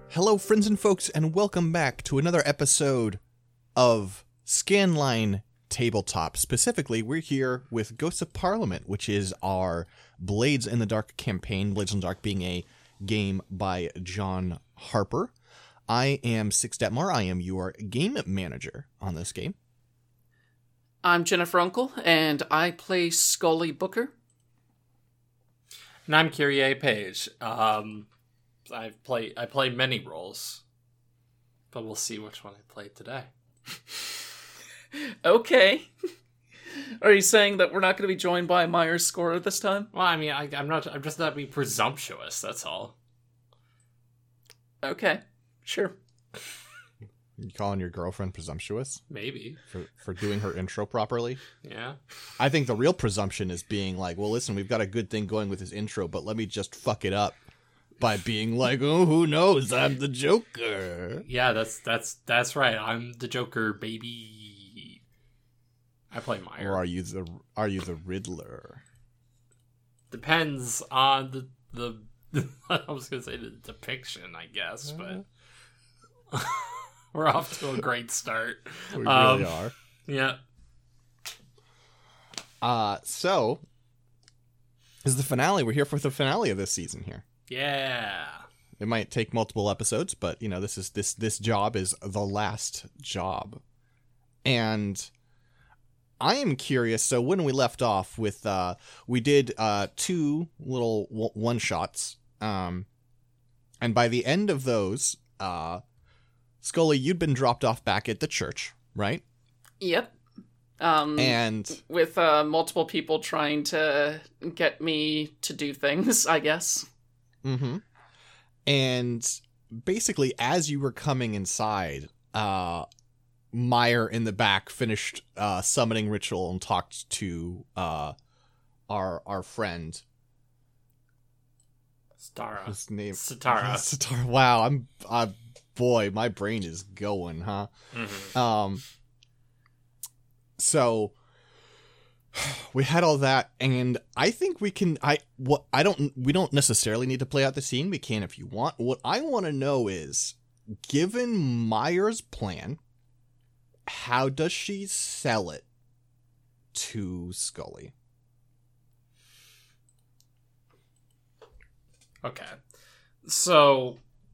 Hello, friends and folks, and welcome back to another episode of Scanline Tabletop. Specifically, we're here with Ghosts of Parliament, which is our Blades in the Dark campaign, Blades in the Dark being a game by John Harper. I am Six Detmar. I am your game manager on this game. I'm Jennifer Uncle, and I play Scully Booker. And I'm Kyrie Page. I play many roles, but we'll see which one I play today. Okay. Are you saying that we're not going to be joined by Myers Scorer this time? Well, I mean, I'm just not being presumptuous, that's all. Okay, sure. You calling your girlfriend presumptuous? Maybe. For doing her intro properly? Yeah. I think the real presumption is being like, well, listen, we've got a good thing going with this intro, but let me just fuck it up by being like, oh, who knows? I'm the Joker. Yeah, that's right. I'm the Joker, baby. I play Meyer. Or are you the Riddler? Depends on the I was gonna say the depiction, I guess, but we're off to a great start. We really are. Yeah. So this is the finale. We're here for the finale of this season here. Yeah. It might take multiple episodes, but you know, this job is the last job. And I am curious, so when we left off with we did two little one shots. And by the end of those, Scully, you'd been dropped off back at the church, right? Yep. And with multiple people trying to get me to do things, I guess. Mm-hmm. And basically, as you were coming inside, Meyer in the back finished summoning ritual and talked to our friend. Stara. His name Satara. Satara. Wow, boy, my brain is going, huh? Mm-hmm. So we had all that, and I think we can. We don't necessarily need to play out the scene. We can if you want. What I want to know is, given Meyer's plan, how does she sell it to Scully? Okay. So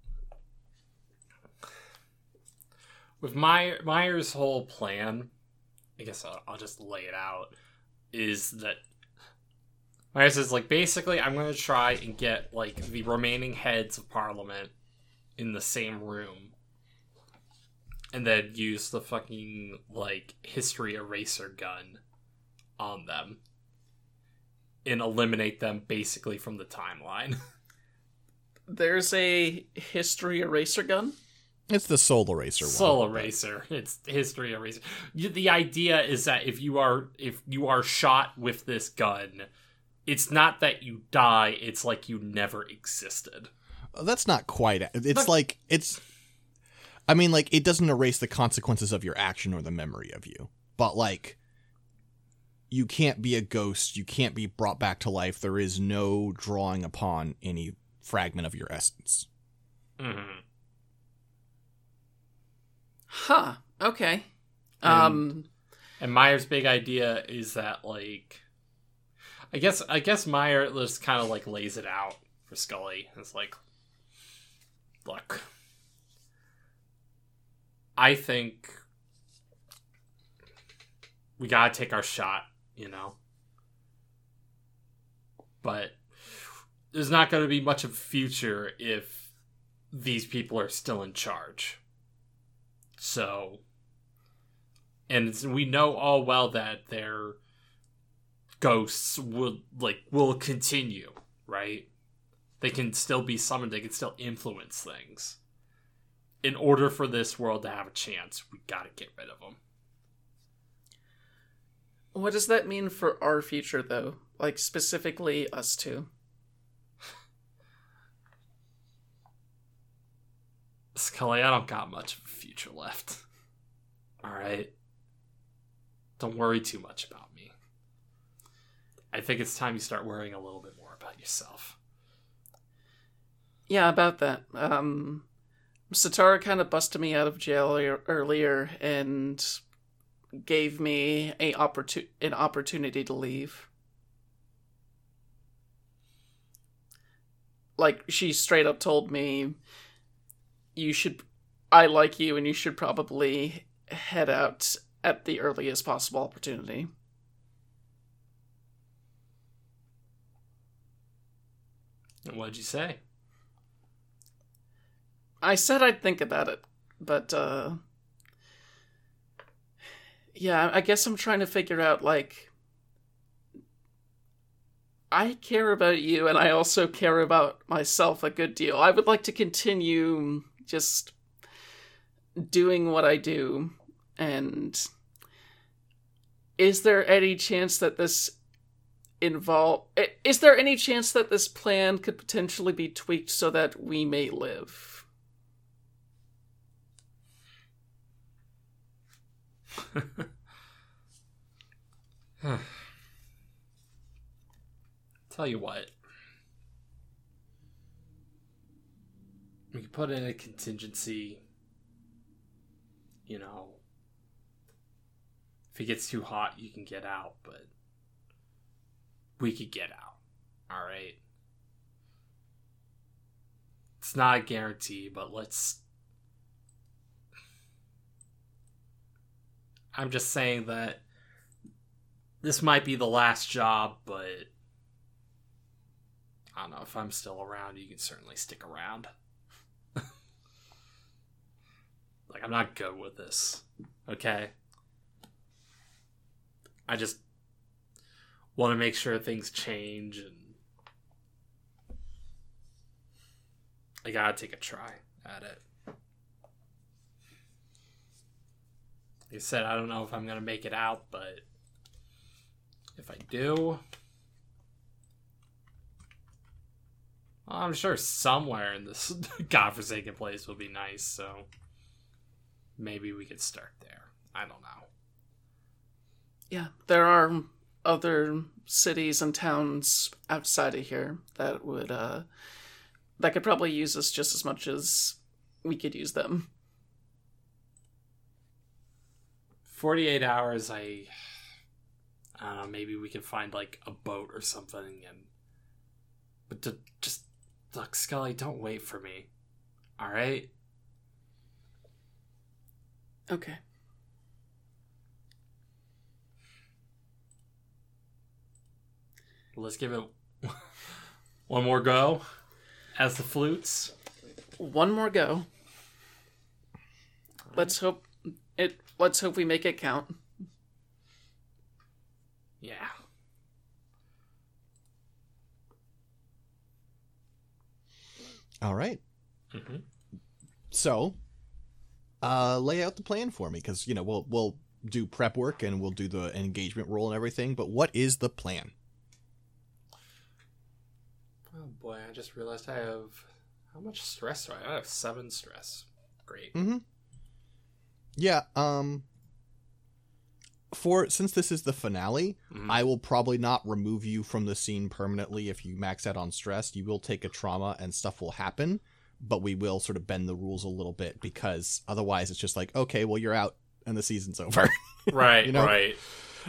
with Meyer's whole plan, I guess I'll just lay it out, is that Meyer says, like, basically, I'm going to try and get, like, the remaining heads of Parliament in the same room, and then use the fucking, like, history eraser gun on them, and eliminate them basically from the timeline. There's a history eraser gun? It's the Soul Eraser one. Soul Eraser. It's history eraser. The idea is that if you are shot with this gun, it's not that you die, it's like you never existed. That's not quite. I mean, like, it doesn't erase the consequences of your action or the memory of you. But, like, you can't be a ghost. You can't be brought back to life. There is no drawing upon any fragment of your essence. Mm-hmm. Huh. Okay. And Meyer's big idea is that, like, I guess Meyer just kind of, like, lays it out for Scully. It's like, look, I think we gotta take our shot, you know? But there's not going to be much of a future if these people are still in charge. So, and we know all well that their ghosts will continue, right? They can still be summoned, they can still influence things. In order for this world to have a chance, we gotta get rid of them. What does that mean for our future, though? Like, specifically us two? Scully, I don't got much of a future left. Alright? Don't worry too much about me. I think it's time you start worrying a little bit more about yourself. Yeah, about that. Satara kind of busted me out of jail earlier and gave me an opportunity to leave. Like, she straight up told me, I like you and you should probably head out at the earliest possible opportunity. What'd you say? I said I'd think about it, but, yeah, I guess I'm trying to figure out, like, I care about you, and I also care about myself a good deal. I would like to continue just doing what I do, and is there any chance that this plan could potentially be tweaked so that we may live? Tell you what. We can put in a contingency. You know, if it gets too hot, you can get out, but we could get out. Alright? It's not a guarantee, but I'm just saying that this might be the last job, but I don't know, if I'm still around, you can certainly stick around. Like, I'm not good with this, okay? I just want to make sure things change, and I gotta take a try at it. Like I said, I don't know if I'm gonna make it out, but if I do, well, I'm sure somewhere in this godforsaken place will be nice, so maybe we could start there. I don't know. Yeah, there are other cities and towns outside of here that would, that could probably use us just as much as we could use them. 48 hours, I don't know, maybe we could find, like, a boat or something, but look, Scully, don't wait for me. Alright? Okay. Let's give it one more go as the flutes. One more go. Let's hope we make it count. Yeah. All right. Mm-hmm. So, lay out the plan for me, because we'll do prep work and we'll do the engagement roll and everything. But what is the plan? Oh boy, I just realized I have how much stress do I have? I have 7 stress. Great. Mm-hmm. Yeah. Since this is the finale, I will probably not remove you from the scene permanently if you max out on stress. You will take a trauma and stuff will happen, but we will sort of bend the rules a little bit, because otherwise it's just like, okay, well, you're out and the season's over. Right, right.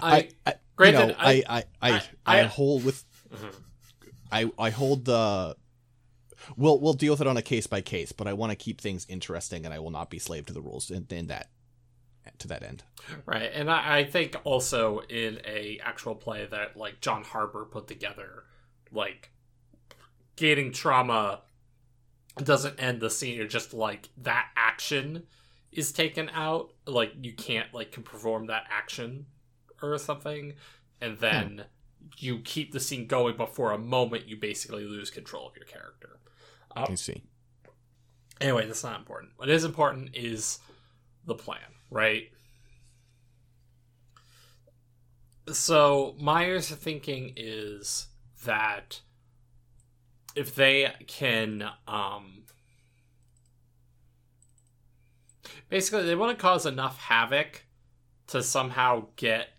I hold with. I hold the. We'll deal with it on a case by case, but I want to keep things interesting, and I will not be slave to the rules to that end. Right, and I think also in a actual play that, like, John Harper put together, like, gaining trauma doesn't end the scene. You're just, like, that action is taken out. Like, you can't, like, can perform that action or something, and then you keep the scene going, but for a moment you basically lose control of your character. I see. Anyway, that's not important. What is important is the plan, right? So Myers' thinking is that if they can, basically they want to cause enough havoc to somehow get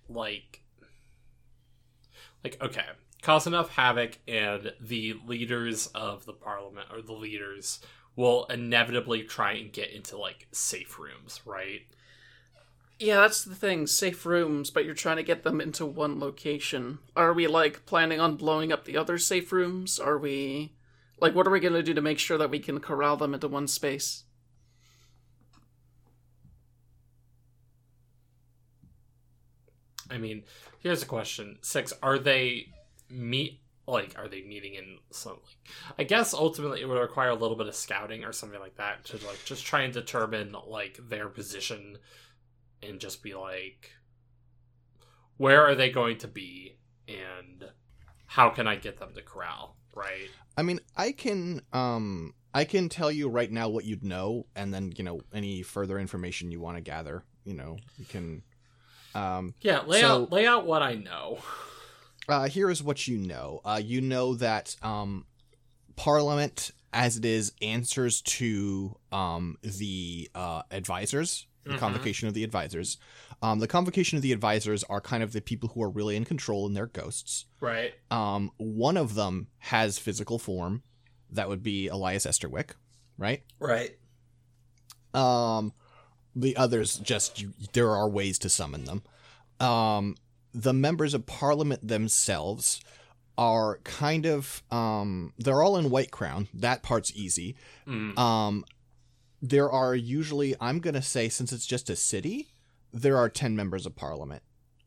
cause enough havoc, and the leaders of the parliament, or the leaders, will inevitably try and get into, like, safe rooms, right? Yeah, that's the thing. Safe rooms, but you're trying to get them into one location. Are we, like, planning on blowing up the other safe rooms? Are we... Like, what are we going to do to make sure that we can corral them into one space? I mean, here's a question. 6, are they are they meeting in some, like, I guess ultimately it would require a little bit of scouting or something like that to, like, just try and determine, like, their position and just be like, where are they going to be and how can I get them to corral, right? I mean, I can tell you right now what you'd know, and then, any further information you want to gather, you can... lay out what I know. Here is what you know. You know that Parliament, as it is, answers to the advisors, the convocation of the advisors. The convocation of the advisors are kind of the people who are really in control, and they're ghosts. Right. One of them has physical form. That would be Elias Esterwick, right? Right. The others there are ways to summon them. The members of Parliament themselves are kind of, they're all in White Crown. That part's easy. There are usually, I'm going to say, since it's just a city, there are 10 members of Parliament.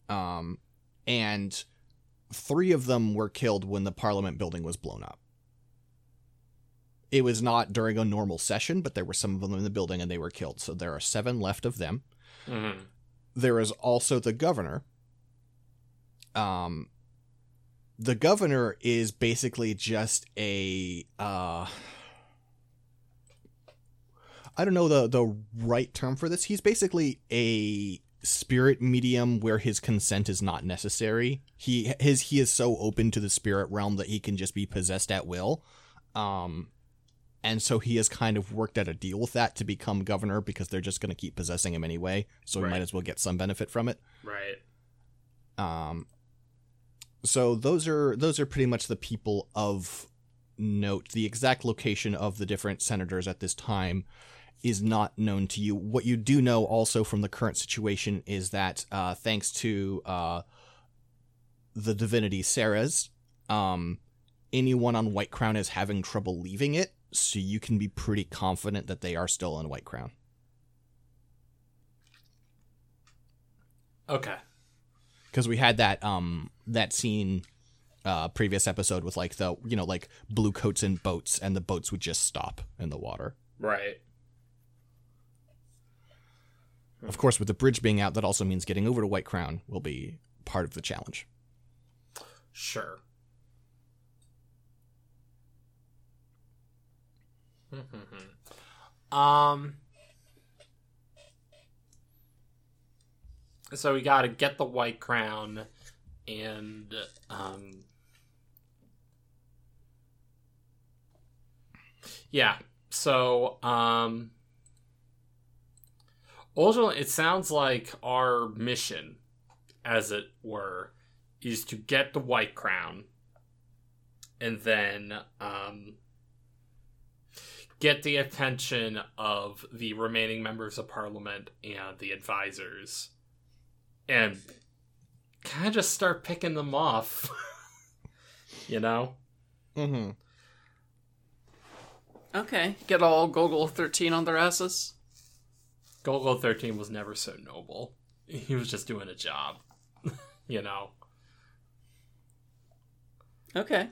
And 3 of them were killed when the Parliament building was blown up. It was not during a normal session, but there were some of them in the building and they were killed. So there are 7 left of them. Mm-hmm. There is also the governor. The governor is basically just a, I don't know the right term for this. He's basically a spirit medium where his consent is not necessary. He is so open to the spirit realm that he can just be possessed at will. And so he has kind of worked out a deal with that to become governor because they're just going to keep possessing him anyway. So he might as well get some benefit from it. Right. So those are pretty much the people of note. The exact location of the different senators at this time is not known to you. What you do know also from the current situation is that thanks to the divinity Ceres, anyone on White Crown is having trouble leaving it, so you can be pretty confident that they are still in White Crown. Okay. Because we had that scene previous episode with like the like blue coats in boats, and the boats would just stop in the water. Right. Of course, with the bridge being out, that also means getting over to White Crown will be part of the challenge. Sure. So we gotta get the White Crown and yeah. So ultimately it sounds like our mission, as it were, is to get the White Crown and then get the attention of the remaining members of Parliament and the advisors and kind of just start picking them off. Mm-hmm. Okay. Get all Gogol 13 on their asses. Golgo 13 was never so noble. He was just doing a job. Okay.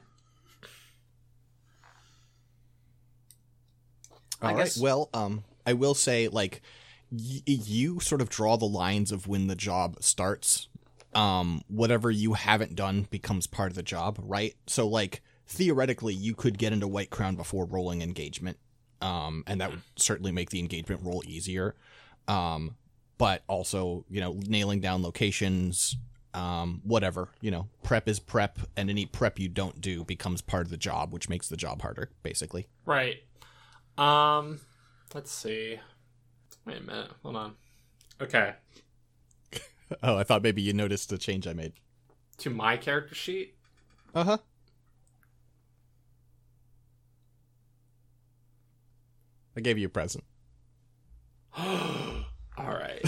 All right. Well, I will say, like, you sort of draw the lines of when the job starts. Whatever you haven't done becomes part of the job, right? So, like, theoretically, you could get into White Crown before rolling engagement, and that would certainly make the engagement roll easier. But also, nailing down locations, whatever, prep is prep, and any prep you don't do becomes part of the job, which makes the job harder, basically. Right. Let's see. Wait a minute. Hold on. Okay. Oh, I thought maybe you noticed the change I made. To my character sheet? Uh-huh. I gave you a present. All right.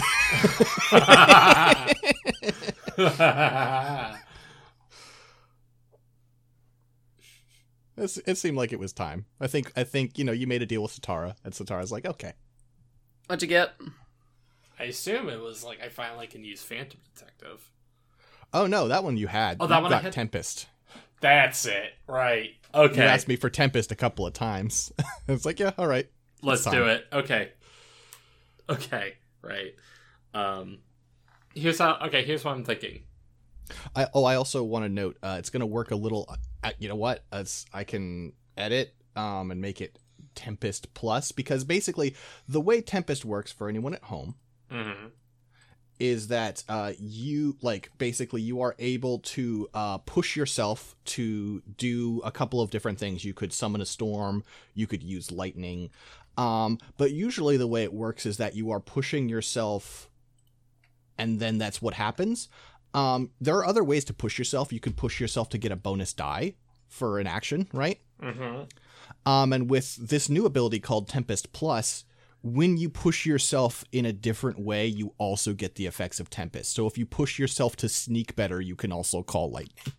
It seemed like it was time. I think you made a deal with Satara, and Satara's like, okay. What'd you get? I assume it was like I finally can use Phantom Detective. Oh no, that one you had. Oh, that you one I got had? Tempest. That's it. Right. Okay. You asked me for Tempest a couple of times. It's like, yeah, all right. Let's do it. Okay. Right. Here's what I'm thinking. I also want to note, it's going to work a little. You know what? I can edit and make it Tempest Plus, because basically the way Tempest works for anyone at home is that you are able to push yourself to do a couple of different things. You could summon a storm, you could use lightning, but usually the way it works is that you are pushing yourself, and then that's what happens. There are other ways to push yourself. You could push yourself to get a bonus die for an action, right? And with this new ability called Tempest Plus, when you push yourself in a different way, you also get the effects of Tempest. So if you push yourself to sneak better, you can also call lightning.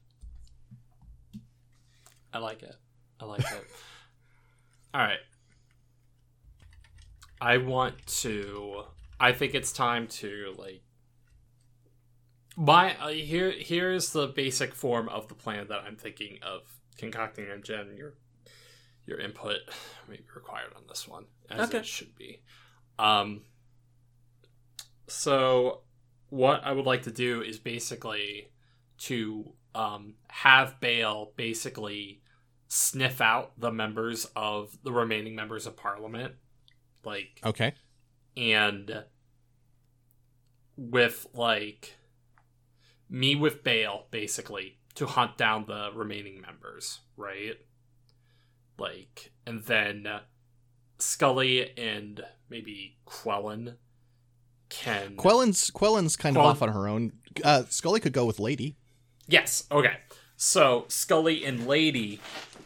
I like it. All right. I think it's time to here's the basic form of the plan that I'm thinking of concocting, and Jen, your input may be required on this one, as it should be. So what I would like to do is basically to have Bale basically sniff out the remaining members of Parliament, Okay. and with me with Bale basically to hunt down the remaining members, right? And then Scully and maybe Quellen can... Quellen's kind of off on her own. Scully could go with Lady. Yes, okay. So, Scully and Lady,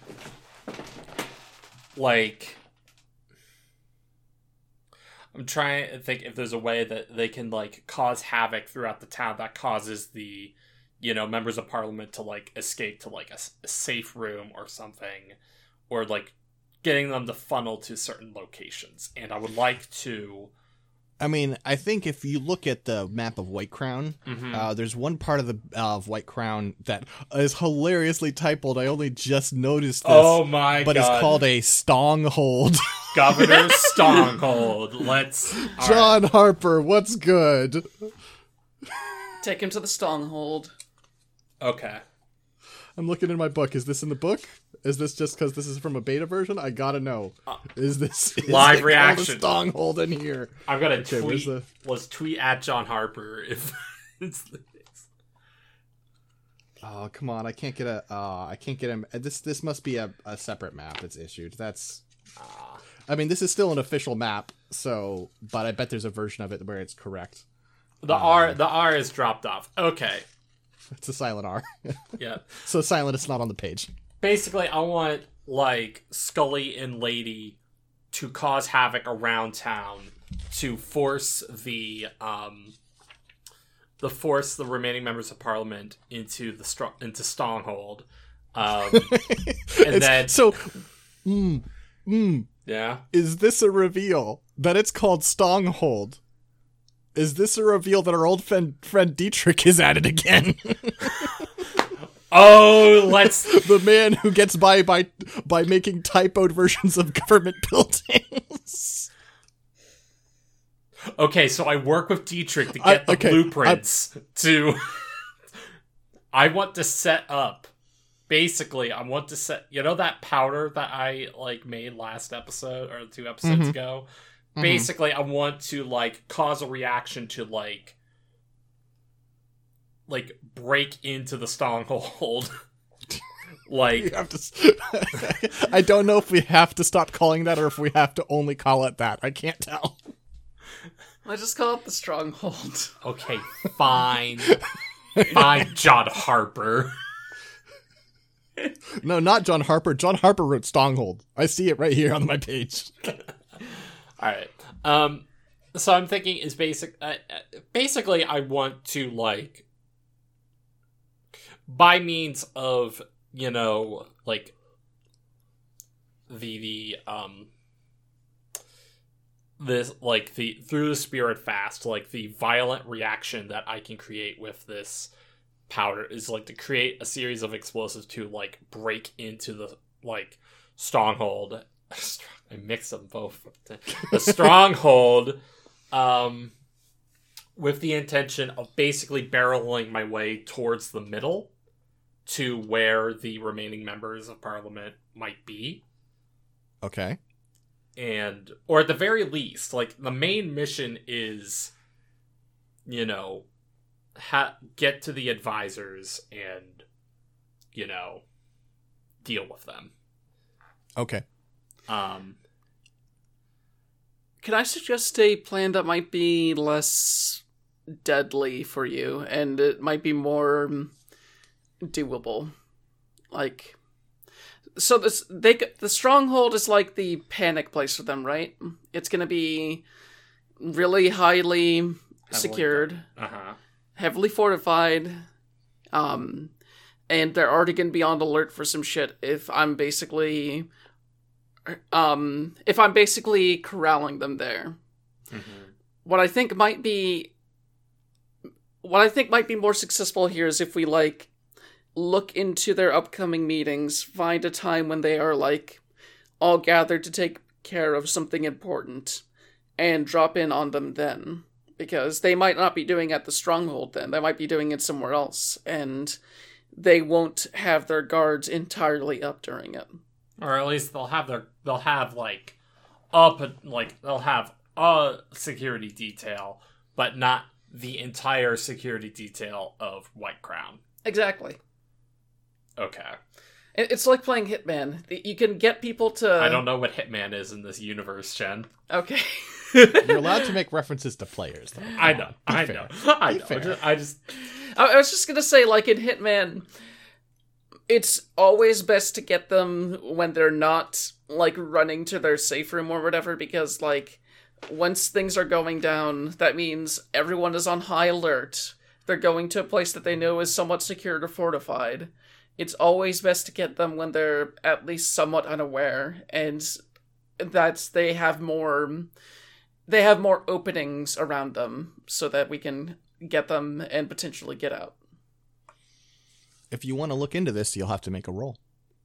I'm trying to think if there's a way that they can, cause havoc throughout the town that causes the, members of Parliament to, escape to, a safe room or something. Or, getting them to funnel to certain locations. And I would like to... I think if you look at the map of White Crown, there's one part of White Crown that is hilariously typoed. I only just noticed this. Oh my god. But it's called a Stonghold. Governor Stonghold. John Harper, what's good? Take him to the Stronghold. Okay. I'm looking in my book. Is this in the book? Is this just because this is from a beta version? I gotta know. Is live reaction Stronghold in here? I'm gonna tweet. Let's tweet at John Harper if it's the case. Oh come on! I can't get him. This must be a separate map that's issued. That's. This is still an official map. So, but I bet there's a version of it where it's correct. The R is dropped off. Okay. It's a silent R. Yeah. So silent, it's not on the page. Basically, I want, Scully and Lady to cause havoc around town to force the remaining members of Parliament into Stronghold. Yeah. Is this a reveal that it's called Stronghold? Is this a reveal that our old friend Dietrich is at it again? Oh, let's... The man who gets by making typoed versions of government buildings. Okay, so I work with Dietrich to get the blueprints to... I want to set up... Basically, I want to set... You know that powder that I, made last episode, or 2 episodes ago? Basically, I want to, cause a reaction to, break into the Stronghold. You have to... I don't know if we have to stop calling that or if we have to only call it that. I can't tell. I just call it the Stronghold. Okay, fine. Fine, John Harper. No, not John Harper. John Harper wrote Stronghold. I see it right here on my page. All right. So I'm thinking is basically I want to like by means of, you know, like this like the through the spirit fast, like the violent reaction that I can create with this powder is like to create a series of explosives to like break into the like stronghold. I mix them both. The stronghold, with the intention of basically barreling my way towards the middle to where the remaining members of Parliament might be. Okay. And, or at the very least, like, the main mission is, you know, get to the advisors and, you know, deal with them. Okay. Can I suggest a plan that might be less deadly for you, and it might be more doable? Like, so the stronghold is like the panic place for them, right? It's going to be really highly secured, heavily fortified, and they're already going to be on alert for some shit if I'm basically corralling them there. Mm-hmm. What I think might be more successful here is if we like look into their upcoming meetings, find a time when they are like all gathered to take care of something important, and drop in on them then. Because they might not be doing it at the stronghold then. They might be doing it somewhere else, and they won't have their guards entirely up during it. Or at least they'll have a security detail, but not the entire security detail of White Crown. Exactly. Okay. It's like playing Hitman. You can get people to... I don't know what Hitman is in this universe, Jen. Okay. You're allowed to make references to players, though. I know. I know. I was just gonna say, like, in Hitman, it's always best to get them when they're not, like, running to their safe room or whatever, because, like, once things are going down, that means everyone is on high alert. They're going to a place that they know is somewhat secured or fortified. It's always best to get them when they're at least somewhat unaware, and that they have more openings around them so that we can get them and potentially get out. If you want to look into this, you'll have to make a roll.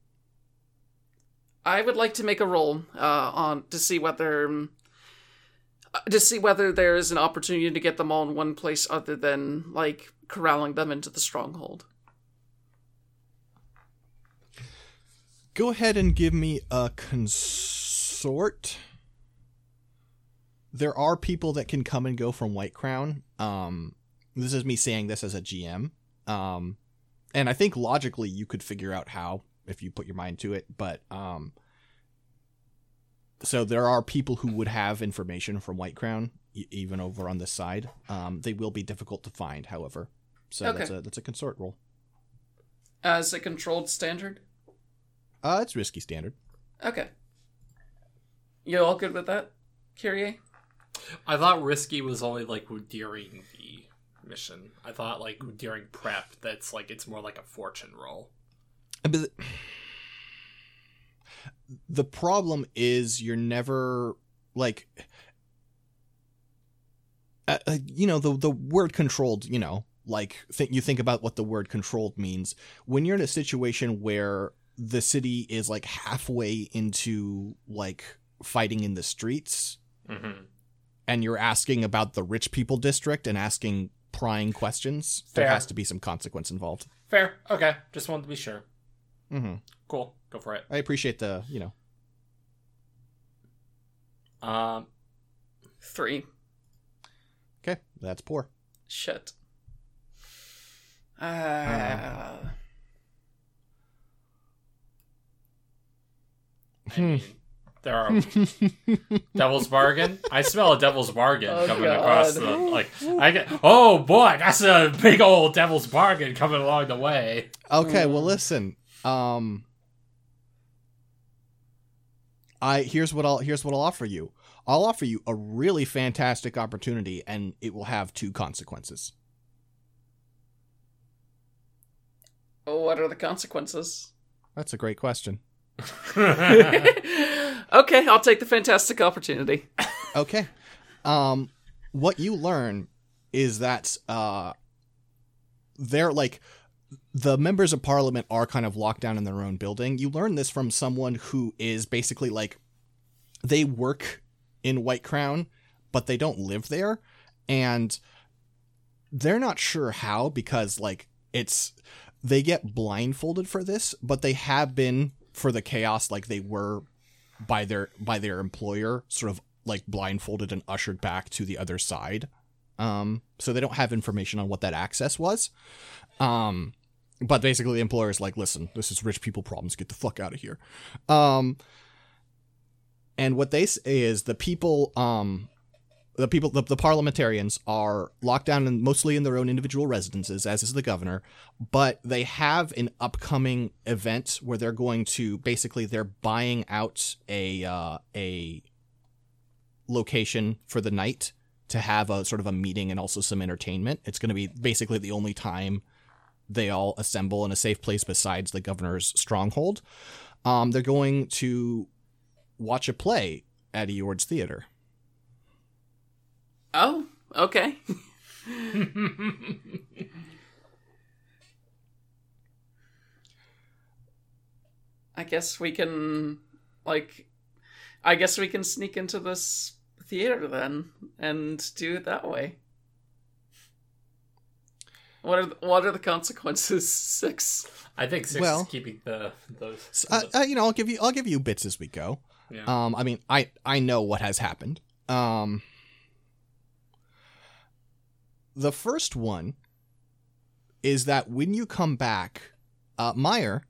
I would like to make a roll to see whether there is an opportunity to get them all in one place other than like corralling them into the stronghold. Go ahead and give me a consort. There are people that can come and go from White Crown. This is me saying this as a GM. And I think logically you could figure out how if you put your mind to it. But so there are people who would have information from White Crown, even over on this side. They will be difficult to find, however. So okay. That's a consort roll. As a controlled standard? It's risky standard. Okay. You all good with that, Kyrie? I thought risky was only like during the mission. I thought like during prep, that's like it's more like a fortune roll. But the problem is you're never like, you know, the word controlled. You know, like you think about what the word controlled means when you're in a situation where the city is like halfway into like fighting in the streets. Mm-hmm. And you're asking about the rich people district and asking prying questions, Fair. There has to be some consequence involved. Fair. Okay. Just wanted to be sure. Mm-hmm. Cool. Go for it. I appreciate the, you know. 3. Okay. That's poor. Shit. I mean, there are devil's bargain. I smell a devil's bargain coming across the like. I get. Oh boy, that's a big old devil's bargain coming along the way. Okay, well listen. Here's what I'll offer you. I'll offer you a really fantastic opportunity, and it will have 2 consequences. What are the consequences? That's a great question. Okay, I'll take the fantastic opportunity. Okay. What you learn is that they're like the members of parliament are kind of locked down in their own building. You learn this from someone who is basically like they work in White Crown, but they don't live there, and they're not sure how because like they get blindfolded for this, but they have been for the chaos like they were by their employer, sort of like blindfolded and ushered back to the other side. So they don't have information on what that access was. But basically the employer is like, listen, this is rich people problems. Get the fuck out of here. And what they say is the parliamentarians are locked down mostly in their own individual residences, as is the governor, but they have an upcoming event where they're going to they're buying out a location for the night to have a sort of a meeting and also some entertainment. It's going to be basically the only time they all assemble in a safe place besides the governor's stronghold. They're going to watch a play at Eord's Theater. Oh, okay. I guess we can sneak into this theater then and do it that way. What are the consequences? 6. I think 6 is keeping those. I'll give you bits as we go. Yeah. I mean, I know what has happened. The first one is that when you come back, Meyer,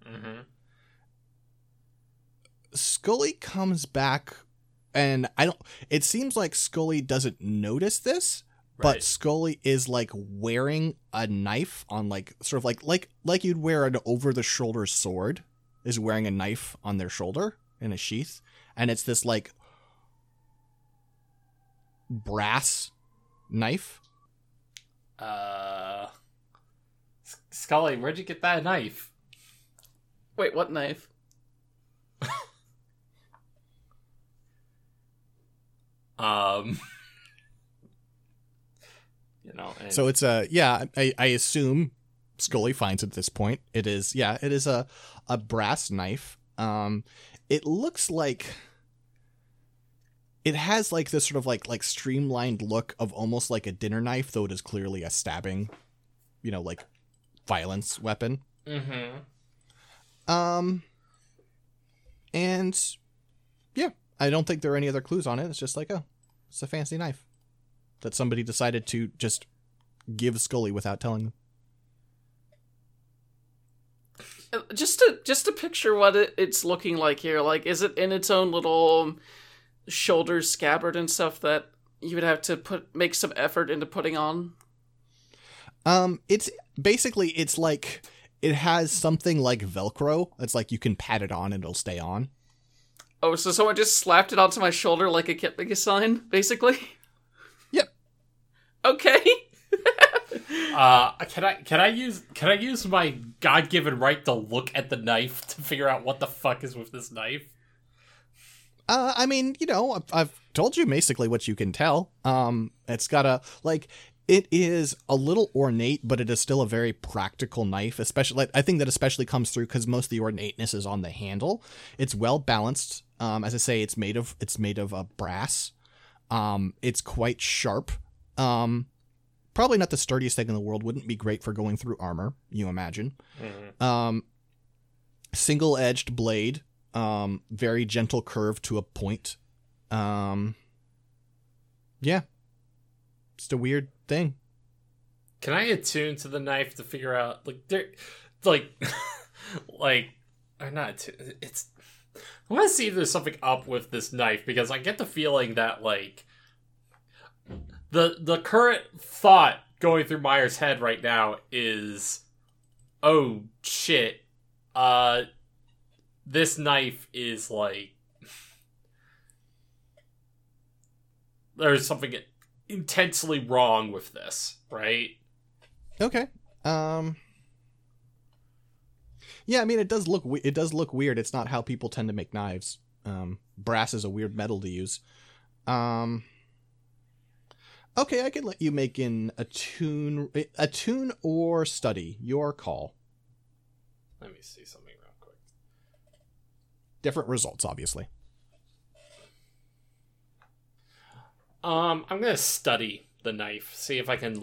Scully comes back, and it seems like Scully doesn't notice this, right. But Scully is like wearing a knife on like sort of like you'd wear an over the shoulder sword, is wearing a knife on their shoulder in a sheath, and it's this like brass knife. Scully, where'd you get that knife? Wait, what knife? So it's I assume Scully finds at this point. It is a brass knife. It looks like it has like this sort of like streamlined look of almost like a dinner knife, though it is clearly a stabbing, like violence weapon. Mm-hmm. And yeah, I don't think there are any other clues on it. It's just like, oh, it's a fancy knife that somebody decided to just give Scully without telling them. Just to picture what it's looking like here. Like, is it in its own little shoulder scabbard and stuff that you would have to make some effort into putting on? It's like it has something like Velcro. It's like you can pat it on and it'll stay on. Oh, so someone just slapped it onto my shoulder like a Can't Make a Sign, basically? Yep. Okay. Can I use my God-given right to look at the knife to figure out what the fuck is with this knife? I mean, I've told you basically what you can tell. It's got it is a little ornate, but it is still a very practical knife. Especially, I think that especially comes through because most of the ornateness is on the handle. It's well balanced. As I say, it's made of brass. It's quite sharp. Probably not the sturdiest thing in the world. Wouldn't be great for going through armor, you imagine. Mm-hmm. Single-edged blade. Very gentle curve to a point. Yeah. Just a weird thing. Can I attune to the knife to figure out or not? It's. I want to see if there's something up with this knife because I get the feeling that like the current thought going through Meyer's head right now is, oh shit, this knife is like there's something intensely wrong with this, right? Okay. Yeah, I mean, it does look weird. It's not how people tend to make knives. Brass is a weird metal to use. Okay, I can let you make in attune or study. Your call. Let me see something real quick. Different results, obviously. I'm gonna study the knife. See if I can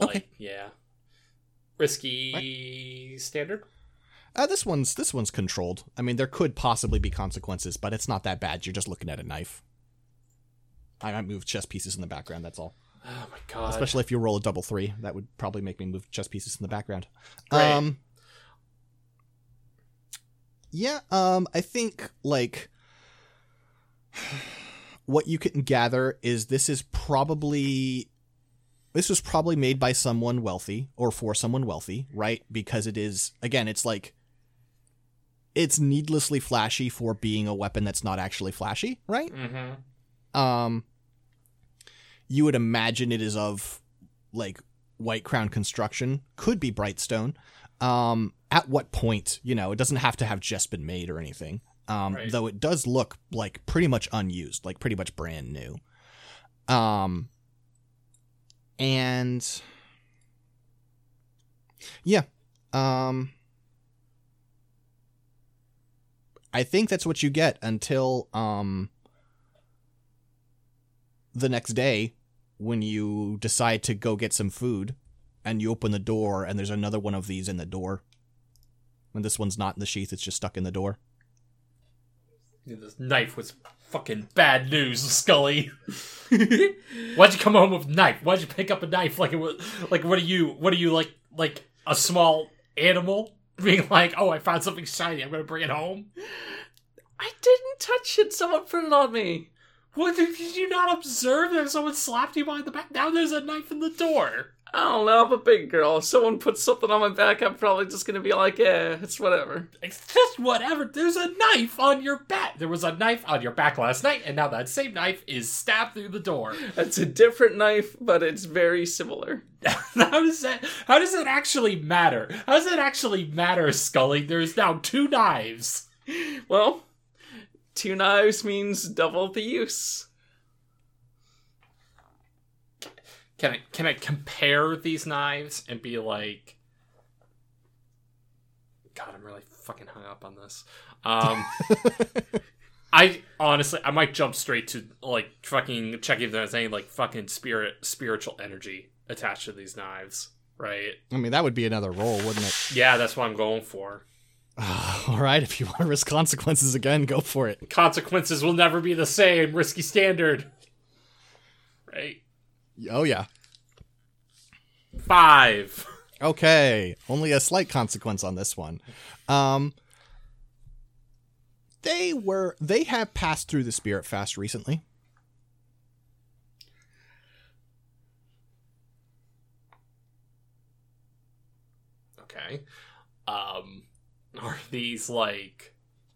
risky standard. This one's controlled. I mean, there could possibly be consequences, but it's not that bad. You're just looking at a knife. I might move chess pieces in the background, that's all. Oh my god. Especially if you roll a double 3. That would probably make me move chess pieces in the background. Right. I think, like, what you can gather is this was probably made by someone wealthy, or for someone wealthy, right? Because it is, again, it's like, it's needlessly flashy for being a weapon that's not actually flashy, right? Mm-hmm. You would imagine it is of, like, White Crown construction. Could be Brightstone. At what point, it doesn't have to have just been made or anything. Right. Though it does look, like, pretty much unused, like, pretty much brand new. And... yeah. I think that's what you get until, the next day, when you decide to go get some food, and you open the door, and there's another one of these in the door. And this one's not in the sheath, it's just stuck in the door. This knife was fucking bad news, Scully. Why'd you come home with a knife? Why'd you pick up a knife like it was like what are you like a small animal? Being like, oh, I found something shiny, I'm gonna bring it home. I didn't touch it, someone put it on me. What, did you not observe that someone slapped you behind the back? Now there's a knife in the door. I don't know, I'm a big girl. If someone puts something on my back, I'm probably just gonna be like, yeah, it's whatever. It's just whatever. There's a knife on your back. There was a knife on your back last night, and now that same knife is stabbed through the door. It's a different knife, but it's very similar. How does that actually matter? How does that actually matter, Scully? There's now 2 knives. Well, 2 knives means double the use. Can I compare these knives and be like, God, I'm really fucking hung up on this. I honestly, I might jump straight to like fucking checking if there's any like fucking spiritual energy attached to these knives, right? I mean, that would be another roll, wouldn't it? Yeah, that's what I'm going for. All right, if you want to risk consequences again, go for it. Consequences will never be the same. Risky standard. Right? Oh, yeah. 5. Okay. Only a slight consequence on this one. They have passed through the Spirit Fast recently. Okay. Are these like...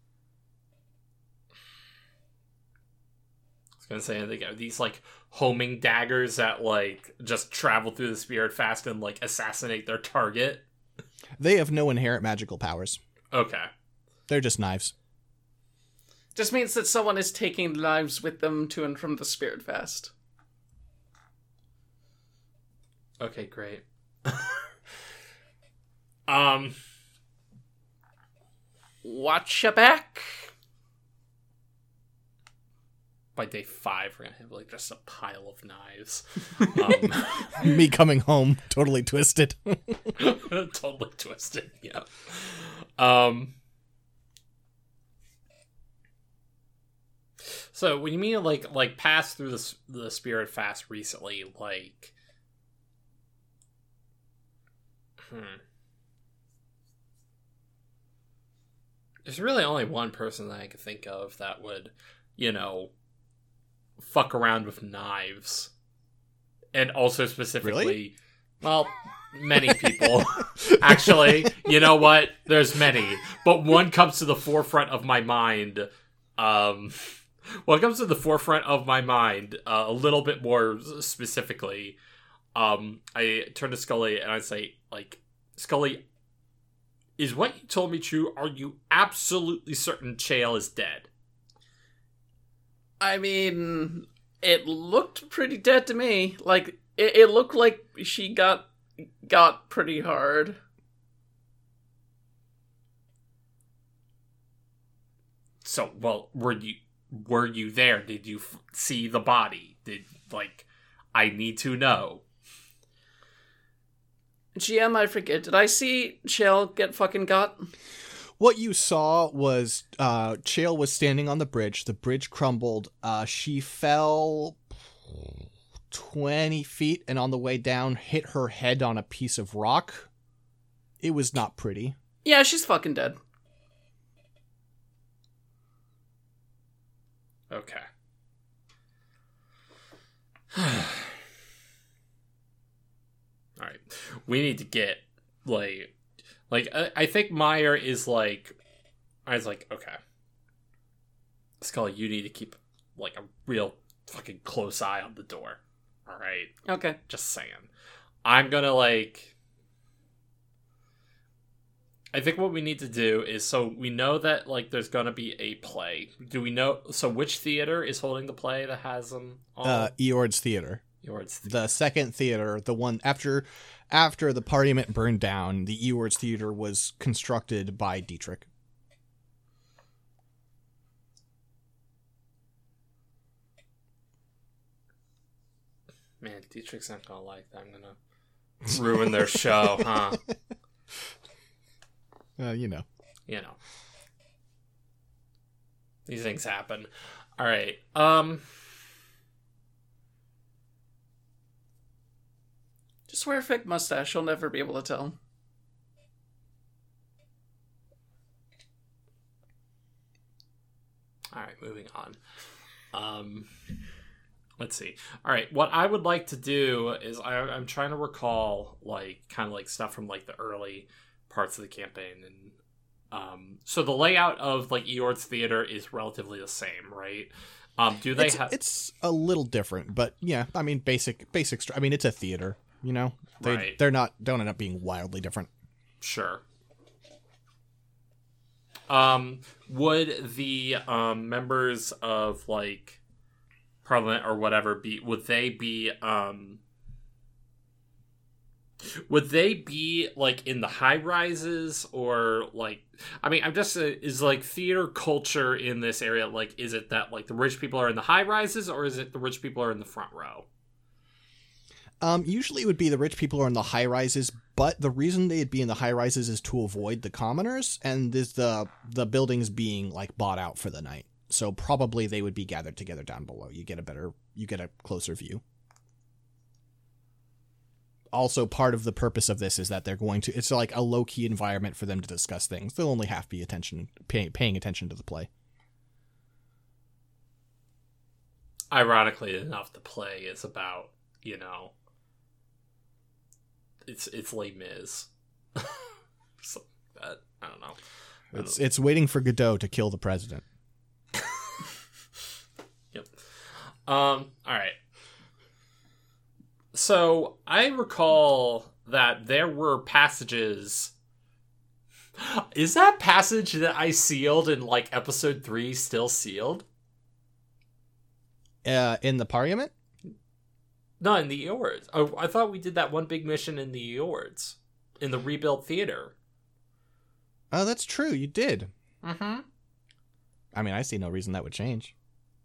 I was gonna say, are these like homing daggers that like just travel through the Spirit Fast and like assassinate their target? They have no inherent magical powers. Okay. They're just knives. Just means that someone is taking knives with them to and from the Spirit Fast. Okay, great. Watch your back. By day 5, we're gonna have like just a pile of knives. Me coming home totally twisted. Totally twisted. Yeah. So when you mean like pass through the Spirit Fast recently, like, there's really only one person that I can think of that would, fuck around with knives. And also specifically, really? Well, many people. Actually, you know what? There's many. But one comes to the forefront of my mind. what comes to the forefront of my mind, a little bit more specifically, I turn to Scully and I say, like, Scully, is what you told me true? Are you absolutely certain Chael is dead? I mean, it looked pretty dead to me. Like, it looked like she got pretty hard. So, well, were you there? Did you see the body? I need to know. GM, I forget. Did I see Chael get fucking got? What you saw was Chael was standing on the bridge. The bridge crumbled. She fell 20 feet and on the way down hit her head on a piece of rock. It was not pretty. Yeah, she's fucking dead. Okay. Alright. We need to get, I think Meyer is like... I was like, okay. Scully, you need to keep, a real fucking close eye on the door. Alright? Okay. Just saying. I'm gonna, I think what we need to do is, so we know that, there's gonna be a play. Do we know, so which theater is holding the play that has them all? Eord's Theater. Eord's Theater. The second theater, the one after the Parliament burned down, the Eord's Theater was constructed by Dietrich. Man, Dietrich's not gonna like that. I'm gonna ruin their show, huh? You know. These things happen. All right. Just wear a fake mustache. You'll never be able to tell. All right, moving on. Let's see. All right, what I would like to do is I'm trying to recall stuff from the early parts of the campaign, and so the layout of Eord's Theater is relatively the same, right? Do they have? It's a little different, but yeah, I mean basic. I mean it's a theater, Right. They're not don't end up being wildly different. Sure. Would the members of Parliament or whatever would they be in the high rises, or I'm just is theater culture in this area, is it that the rich people are in the high rises, or is it the rich people are in the front row? Usually it would be the rich people are in the high rises, but the reason they'd be in the high rises is to avoid the commoners, and is the buildings being bought out for the night. So probably they would be gathered together down below. You get a closer view. Also, part of the purpose of this is that it's a low-key environment for them to discuss things. They'll only have to be paying attention to the play. Ironically enough, the play is about, it's Les Mis. Something like that. I don't know. It's waiting for Godot to kill the president. Yep. All right. So I recall that there were passages. Is that passage that I sealed in episode 3 still sealed? In the Parliament? No, in the Eords. Oh, I thought we did that one big mission in the Eords, in the rebuilt theater. Oh, that's true. You did. Mm-hmm. I mean, I see no reason that would change.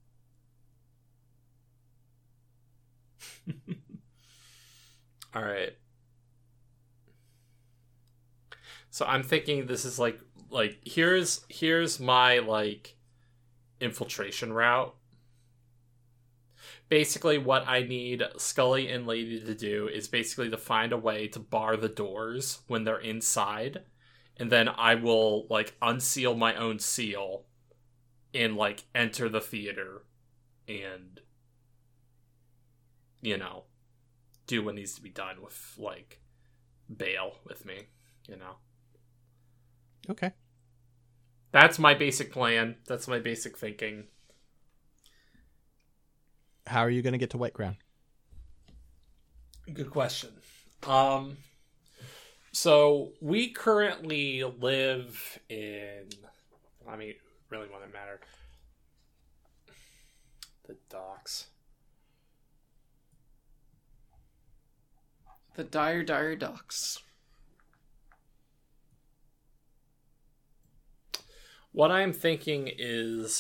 All right. So I'm thinking this is here's my infiltration route. Basically what I need Scully and Lady to do is basically to find a way to bar the doors when they're inside, and then I will unseal my own seal and enter the theater and do what needs to be done with Bale with me, Okay. That's my basic plan. That's my basic thinking. How are you going to get to Whiteground? Good question. So we currently live in, I mean, really wouldn't matter. The docks. The Dire Docks. What I'm thinking is,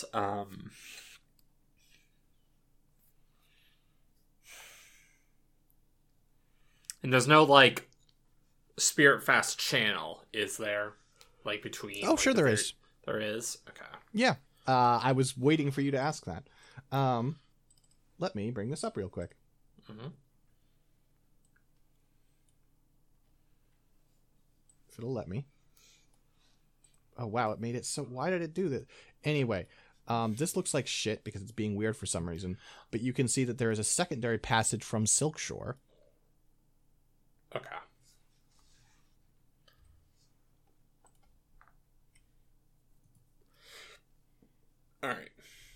and there's no, like, Spirit Fast channel, is there? Like, between... Oh, like, sure there is. There is? Okay. Yeah. I was waiting for you to ask that. Let me bring this up real quick. Mm-hmm. If it'll let me. Oh, wow, it made it so... Why did it do that? Anyway, this looks like shit because it's being weird for some reason. But you can see that there is a secondary passage from Silkshore. Okay. Alright.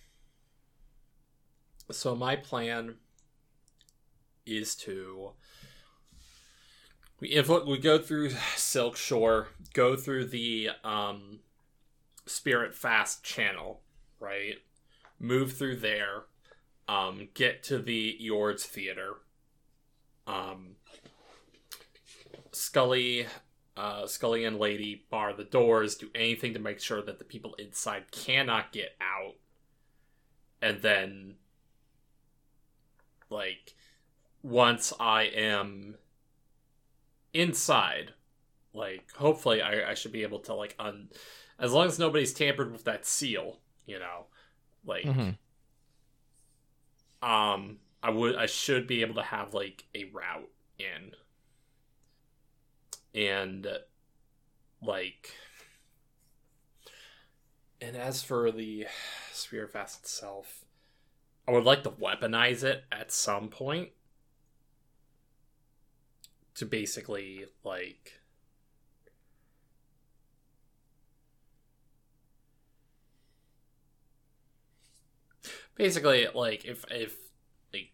So my plan is to... We go through Silkshore, go through the Spirit Fast channel, right? Move through there, get to the Yord's Theater. Scully and Lady bar the doors, do anything to make sure that the people inside cannot get out. And then, like, once I am inside, like, hopefully I should be able to, like, as long as nobody's tampered with that seal, you know, like, I should be able to have, like, a route in. And, like, and as for the Spirit Fast itself, I would like to weaponize it at some point to basically, like, like, if like,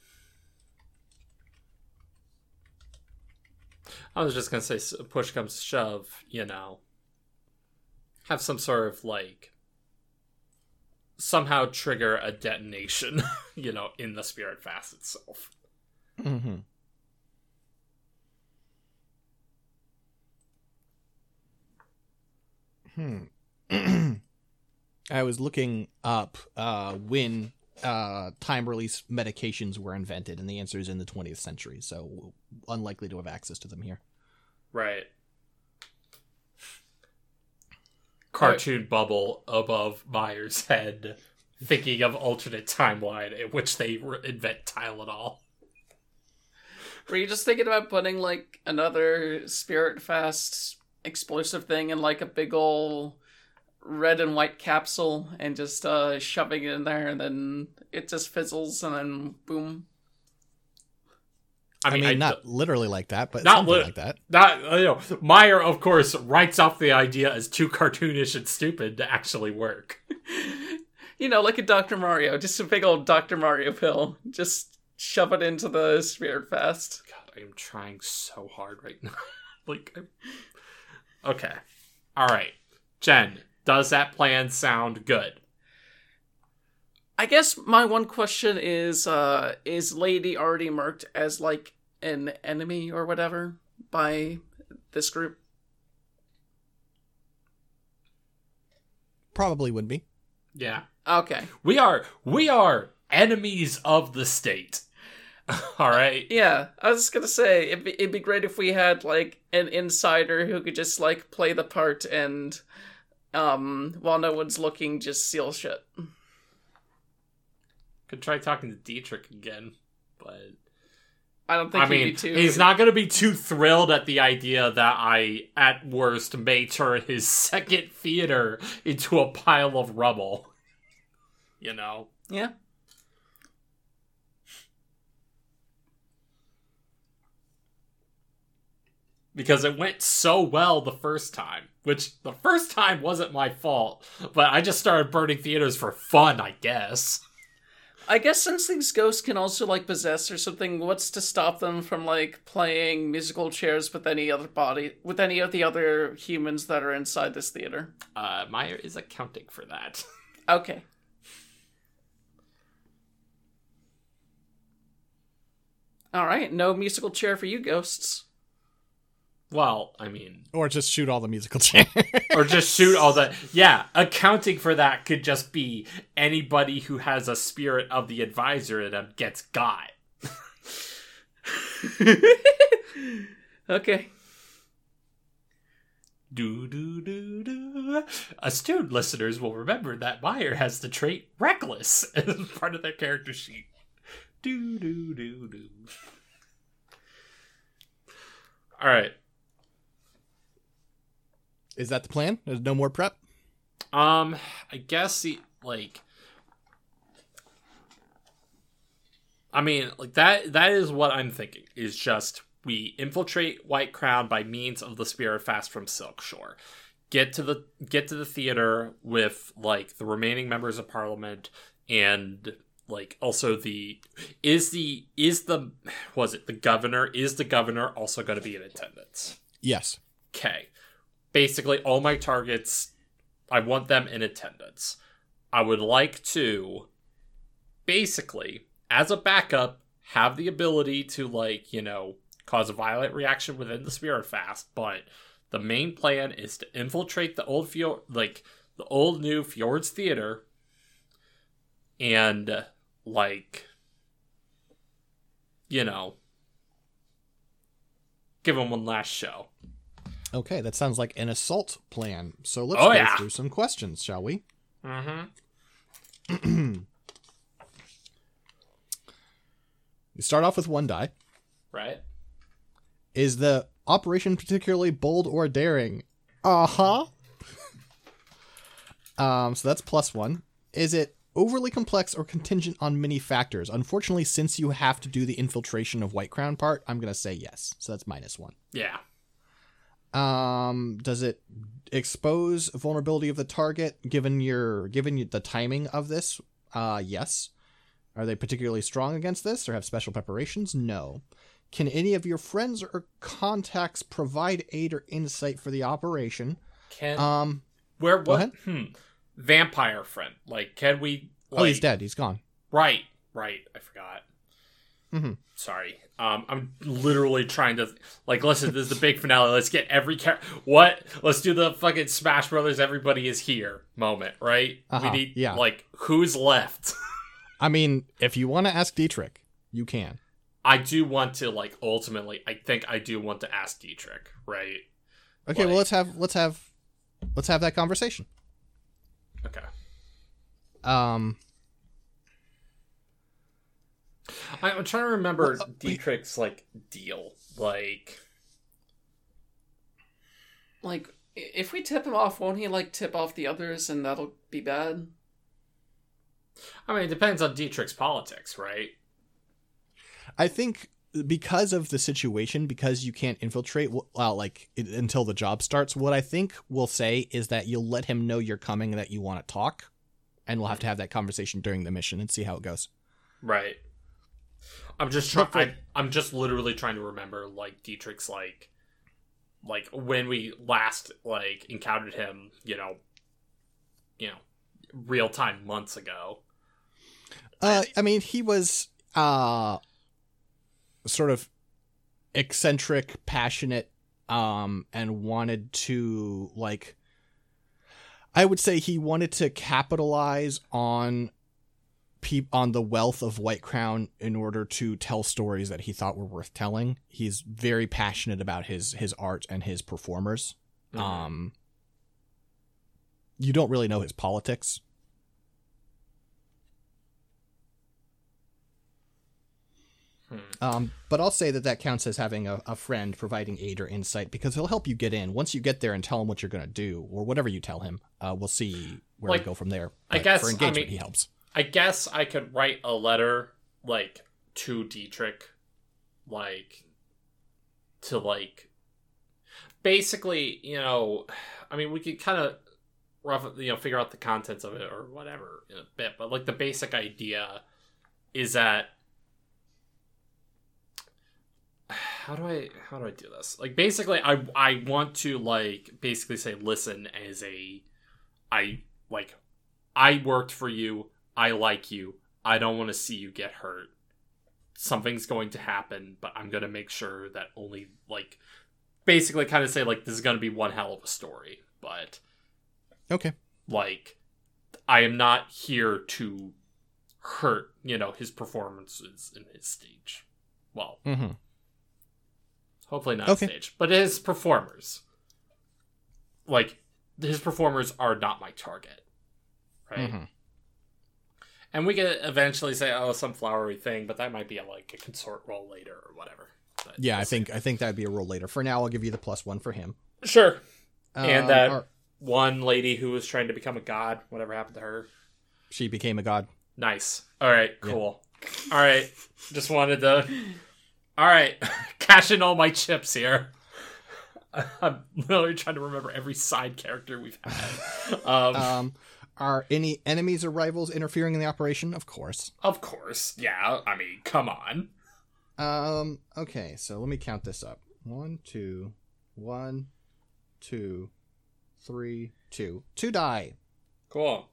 I was just gonna say, push comes to shove, you know, have some sort of, like, somehow trigger a detonation, you know, in the Spirit Fast itself. Mm-hmm. I was looking up when time release medications were invented, and the answer is in the 20th century, so unlikely to have access to them here. Right. Cartoon bubble above Myers' head, thinking of alternate timeline in which they invent Tylenol. Were you just thinking about putting, like, another Spirit Fast explosive thing in, like, a big ol' red and white capsule and just shoving it in there, and then it just fizzles and then boom? I mean, not literally like that, but not something like that. Not, you know, Meyer, of course, writes off the idea as too cartoonish and stupid to actually work. You know, like a Dr. Mario, just a big old Dr. Mario pill. Just shove it into the Spirit Fast. God, I am trying so hard right now. Like, okay. All right. Jen, does that plan sound good? I guess my one question is Lady already marked as, like, an enemy or whatever by this group? Probably would be. Yeah. Okay. We are enemies of the state. All right. Yeah, I was gonna say it'd be great if we had, like, an insider who could just, like, play the part and while no one's looking, just seal shit. Could try talking to Dietrich again, but I don't think he'd be too... he's not going to be too thrilled at the idea that I, at worst, may turn his second theater into a pile of rubble. You know? Yeah. Because it went so well the first time. Which, the first time wasn't my fault. But I just started burning theaters for fun, I guess. I guess since these ghosts can also like possess or something, what's to stop them from like playing musical chairs with any of the other humans that are inside this theater? Meyer is accounting for that. Okay. All right, no musical chair for you ghosts. Well, I mean... Or just shoot all the musical chairs. Or just shoot all the... Yeah, accounting for that could just be anybody who has a spirit of the advisor in them gets got. Okay. Do. Astute listeners will remember that Meyer has the trait Reckless as part of their character sheet. Do. Alright. Is that the plan? There's no more prep? I guess that is what I'm thinking. Is just we infiltrate White Crown by means of the Spirit Fast from Silkshore. Get to the theater with like the remaining members of Parliament and like also the governor also going to be in attendance? Yes. Okay. Basically, all my targets, I want them in attendance. I would like to, basically, as a backup, have the ability to, like, you know, cause a violent reaction within the Spirit Fast, but the main plan is to infiltrate the old new Fjords Theater, and, like, you know, give them one last show. Okay, that sounds like an assault plan. So let's go through some questions, shall we? Mm-hmm. You start off with 1 die. Right. Is the operation particularly bold or daring? Uh-huh. So that's +1. Is it overly complex or contingent on many factors? Unfortunately, since you have to do the infiltration of White Crown part, I'm going to say yes. So that's -1. Yeah. Does it expose vulnerability of the target given you the timing of this? Yes. Are they particularly strong against this or have special preparations? No. Can any of your friends or contacts provide aid or insight for the operation? Go ahead. Vampire friend. Like, can we... Like... Oh, he's dead. He's gone. Right. I forgot. Mm-hmm. Sorry. I'm literally trying to... Like, listen, this is the big finale. Let's get every What? Let's do the fucking Smash Brothers Everybody is Here moment, right? Uh-huh. We need, yeah. like, who's left? I mean, if you want to ask Dietrich, you can. I do want to, like, ultimately, I think I do want to ask Dietrich, right? Okay, like, well, let's have that conversation. Okay. I'm trying to remember Dietrich's, like, deal. Like, if we tip him off, won't he, like, tip off the others and that'll be bad? I mean, it depends on Dietrich's politics, right? I think because of the situation, because you can't infiltrate, until the job starts, what I think we'll say is that you'll let him know you're coming and that you want to talk, and we'll have to have that conversation during the mission and see how it goes. Right. I'm just literally trying to remember, like, Dietrich's, like when we last, like, encountered him, you know, real time months ago. I mean, he was sort of eccentric, passionate, and wanted to, like, I would say he wanted to capitalize on the wealth of White Crown in order to tell stories that he thought were worth telling. He's very passionate about his art and his performers. Mm-hmm. You don't really know his politics. But I'll say that counts as having a friend providing aid or insight, because he'll help you get in. Once you get there and tell him what you're going to do, or whatever you tell him, we'll see where we go from there. But I guess for engagement, he helps. I guess I could write a letter, like, to Dietrich, like, to, like, basically, you know, I mean, we could kind of figure out the contents of it or whatever in a bit, but, like, the basic idea is that how do I do this? Like, basically, I want to, like, basically say, listen, I worked for you, I like you, I don't want to see you get hurt. Something's going to happen, but I'm going to make sure that only, like, basically kind of say, like, this is going to be one hell of a story, but Okay. like, I am not here to hurt, his performances in his stage. Well, hopefully not stage, but his performers. Like, his performers are not my target, right? And we could eventually say, oh, some flowery thing, but that might be a consort role later or whatever. But Yeah, I think that'd be a role later. For now, I'll give you the +1 for him. Sure. And that one lady who was trying to become a god, whatever happened to her? She became a god. Nice. All right, cool. Yeah. All right, just wanted to... All right, cash in all my chips here. I'm literally trying to remember every side character we've had. Are any enemies or rivals interfering in the operation? Of course. Of course. Yeah, I mean, come on. Okay, so let me count this up. 1, 2, 1, 2, 3, 2. 2 die. Cool.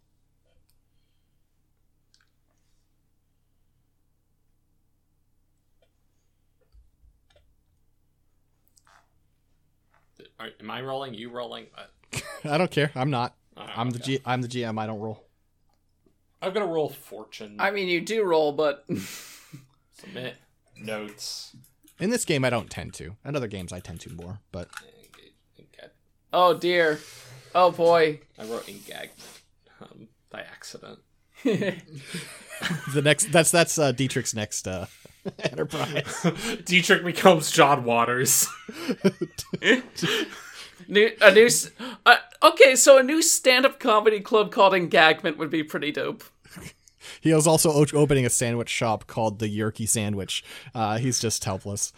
Am I rolling? You rolling? I don't care. I'm not. Oh, I'm the GM. I don't roll. I'm gonna roll fortune. I mean, you do roll, but submit notes. In this game, I don't tend to. In other games, I tend to more. But oh dear, oh boy, I wrote engagement by accident. The next that's Dietrich's next enterprise. Dietrich becomes John Waters. Okay, so a new stand-up comedy club called Engagement would be pretty dope. He was also opening a sandwich shop called the Yerky Sandwich. He's just helpless.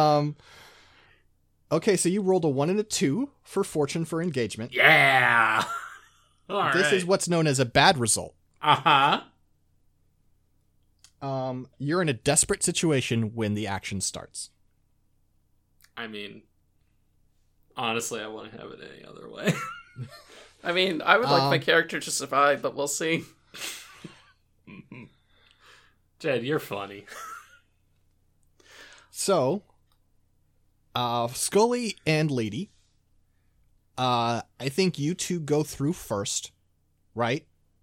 Okay, so you rolled a 1 and a 2 for fortune for engagement. Yeah. This is what's known as a bad result. Uh-huh. You're in a desperate situation when the action starts. I mean, honestly, I wouldn't have it any other way. I mean, I would like my character to survive, but we'll see. Jed, you're funny. So, Scully and Lady, I think you two go through first, right?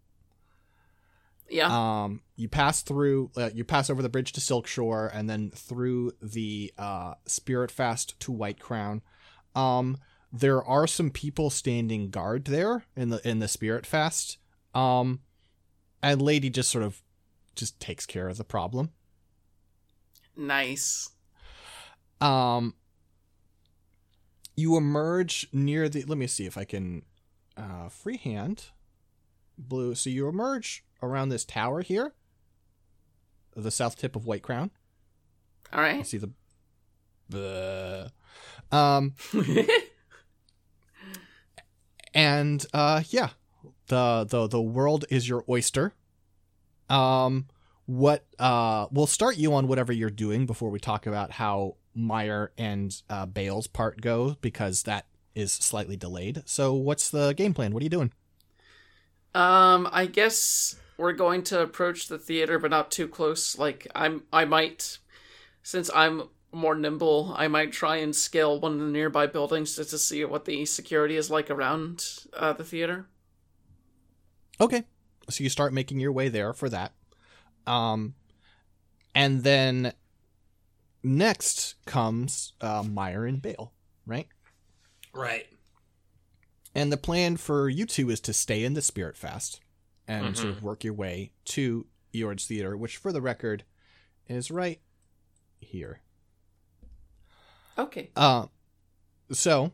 Yeah. You pass through, you pass over the bridge to Silk Shore, and then through the Spirit Fast to White Crown. There are some people standing guard there in the Spirit Fast. And Lady just takes care of the problem. Nice. You emerge near the, let me see if I can freehand blue. So you emerge around this tower here, the south tip of White Crown. All right. You see the and yeah, the world is your oyster. We'll start you on whatever you're doing before we talk about how Meyer and Bale's part go, because that is slightly delayed. So what's the game plan? What are you doing? I guess we're going to approach the theater, but not too close. Like, I might, since I'm more nimble, I might try and scale one of the nearby buildings just to see what the security is like around the theater. Okay. So you start making your way there for that. And then next comes Meyer and Bale, right? Right. And the plan for you two is to stay in the Spirit Fast and sort of work your way to Eord's Theater, which, for the record, is right here. Okay. So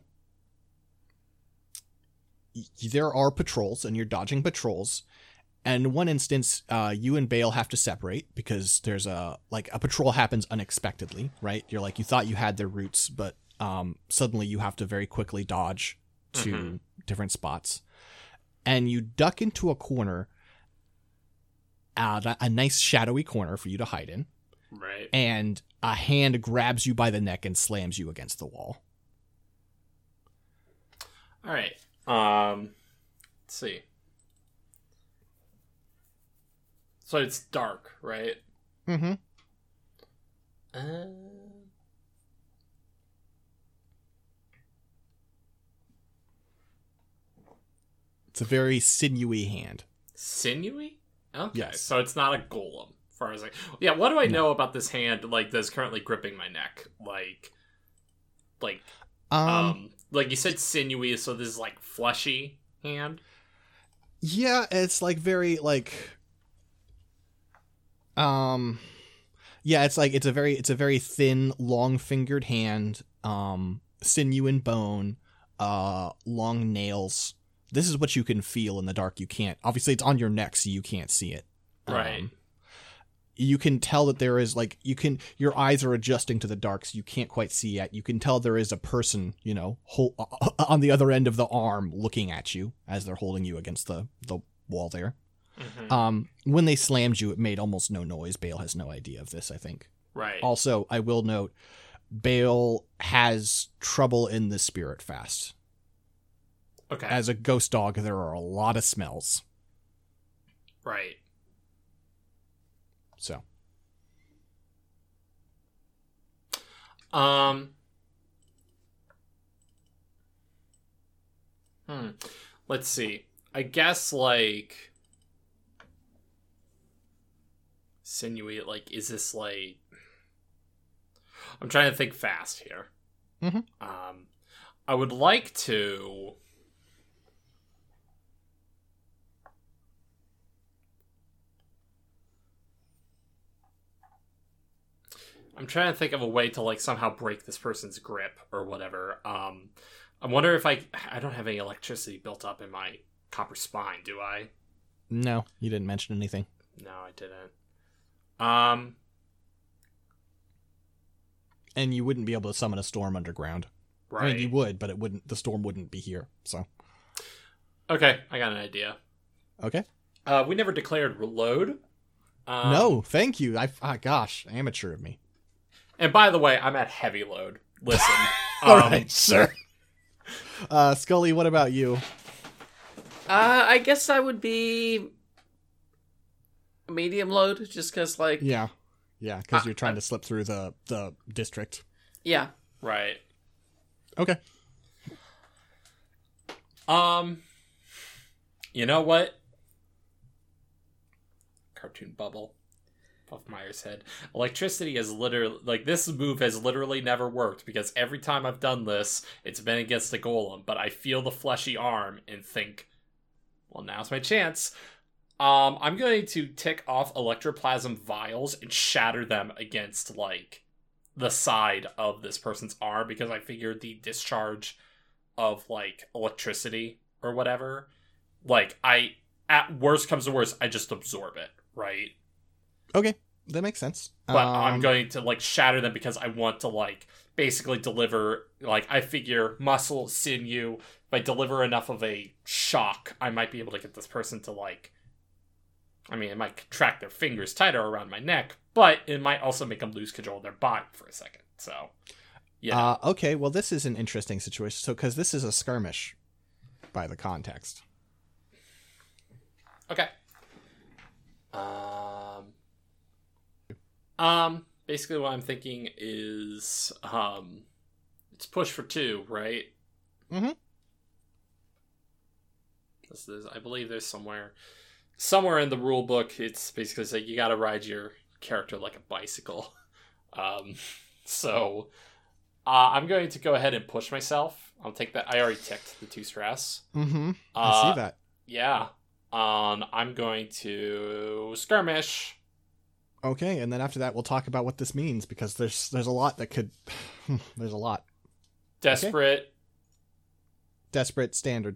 there are patrols, and you're dodging patrols. And in one instance, you and Bale have to separate because there's a patrol happens unexpectedly, right? You thought you had their routes, but suddenly you have to very quickly dodge to different spots. And you duck into a corner, a nice shadowy corner for you to hide in, Right. and a hand grabs you by the neck and slams you against the wall. All right. Let's see. So it's dark, right? Mm-hmm. It's a very sinewy hand. Sinewy? Okay. Yes. So it's not a golem, as far as yeah, what do I know about this hand, like, that's currently gripping my neck? Like you said sinewy, so this is, like, fleshy hand? Yeah, it's like very like yeah, it's a very thin, long-fingered hand, sinew and bone, long nails. This is what you can feel in the dark. You can't, obviously it's on your neck, so you can't see it. Right. You can tell that there is, like, your eyes are adjusting to the dark, so you can't quite see yet. You can tell there is a person, on the other end of the arm looking at you as they're holding you against the wall there. Mm-hmm. When they slammed you, it made almost no noise. Bale has no idea of this, I think. Right. Also, I will note, Bale has trouble in the spirit fast. Okay. As a ghost dog, there are a lot of smells. Right. So. Let's see. I guess, like, sinewy, like, is this, like, I'm trying to think fast here. Mm-hmm. I would like to I'm trying to think of a way to, like, somehow break this person's grip or whatever. I wonder if I don't have any electricity built up in my copper spine, do I? No, you didn't mention anything. No, I didn't. And you wouldn't be able to summon a storm underground. Right. I mean, you would, but the storm wouldn't be here, so. Okay, I got an idea. Okay. We never declared reload. No, thank you. Gosh, amateur of me. And by the way, I'm at heavy load. Listen. All right, sir. Scully, what about you? I guess I would be medium load, just because, like... Yeah, because you're trying to slip through the district. Yeah. Right. Okay. You know what? Cartoon bubble above Myers' head. Electricity is literally, like, this move has literally never worked, because every time I've done this, it's been against a golem, but I feel the fleshy arm and think, well, now's my chance. I'm going to tick off electroplasm vials and shatter them against, like, the side of this person's arm, because I figured the discharge of, like, electricity or whatever, like, at worst comes to worst, I just absorb it, right? Okay, that makes sense. But I'm going to, like, shatter them because I want to, like, basically deliver, like, I figure muscle, sinew, if I deliver enough of a shock, I might be able to get this person to, like, I mean, it might contract their fingers tighter around my neck, but it might also make them lose control of their body for a second, so, yeah. Okay, well, this is an interesting situation, so, because this is a skirmish, by the context. Okay. Basically what I'm thinking is, it's push for 2, right? Mm-hmm. This is, I believe there's somewhere in the rule book, it's basically like you gotta ride your character like a bicycle. So, I'm going to go ahead and push myself. I'll take that. I already ticked the 2 stress. Mm-hmm. I see that. Yeah. I'm going to skirmish. Okay, and then after that, we'll talk about what this means, because there's a lot that could... there's a lot. Desperate. Okay. Desperate, standard.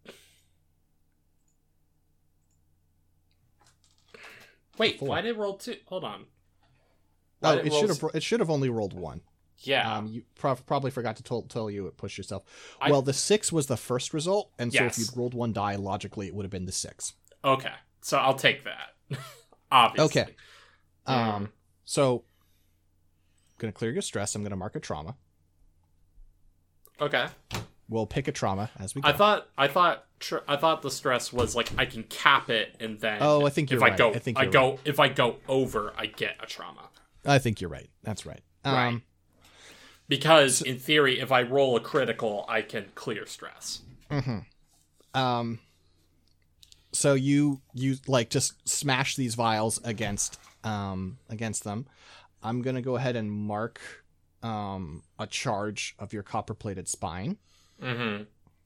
Wait, 4. why did it roll 2? Hold on. Oh, it should have only rolled 1. Yeah. You probably forgot to tell you it pushed yourself. Well, the 6 was the first result, and so if you'd rolled 1 die, logically it would have been the 6. Okay, so I'll take that. Obviously. Okay. So, I'm gonna clear your stress. I'm gonna mark a trauma. Okay. We'll pick a trauma as we go. I thought the stress was like I can cap it and then. Oh, I think you're right. If I go over, I get a trauma. I think you're right. That's right. Right. Because in theory, if I roll a critical, I can clear stress. Mm-hmm. So you like just smash these vials against them. I'm gonna go ahead and mark a charge of your copper-plated spine. Mm-hmm.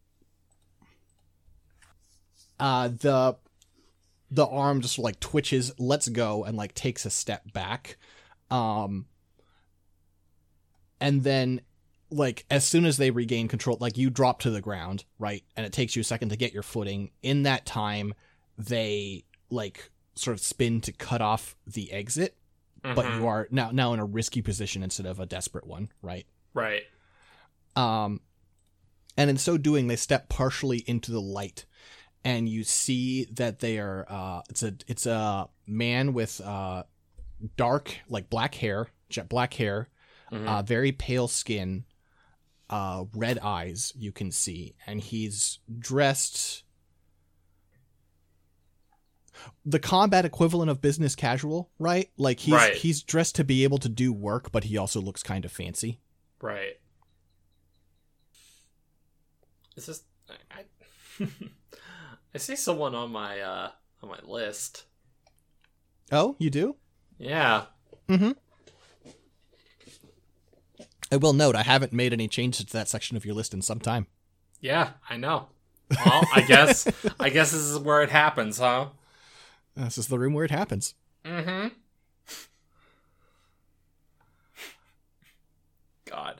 The arm just like twitches, lets go, and like takes a step back. And then, like, as soon as they regain control, like, you drop to the ground, right? And it takes you a second to get your footing. In that time, they, like, sort of spin to cut off the exit. Mm-hmm. But you are now in a risky position instead of a desperate one, right? Right. And in so doing, they step partially into the light. And you see that they are, it's a man with dark, like, black hair, jet black hair. Mm-hmm. Very pale skin, red eyes you can see, and he's dressed the combat equivalent of business casual, right? Like he's dressed to be able to do work, but he also looks kind of fancy. Right. Is this I see someone on my list. Oh, you do? Yeah. Mm-hmm. I will note, I haven't made any changes to that section of your list in some time. Yeah, I know. Well, I guess this is where it happens, huh? This is the room where it happens. Mm-hmm. God.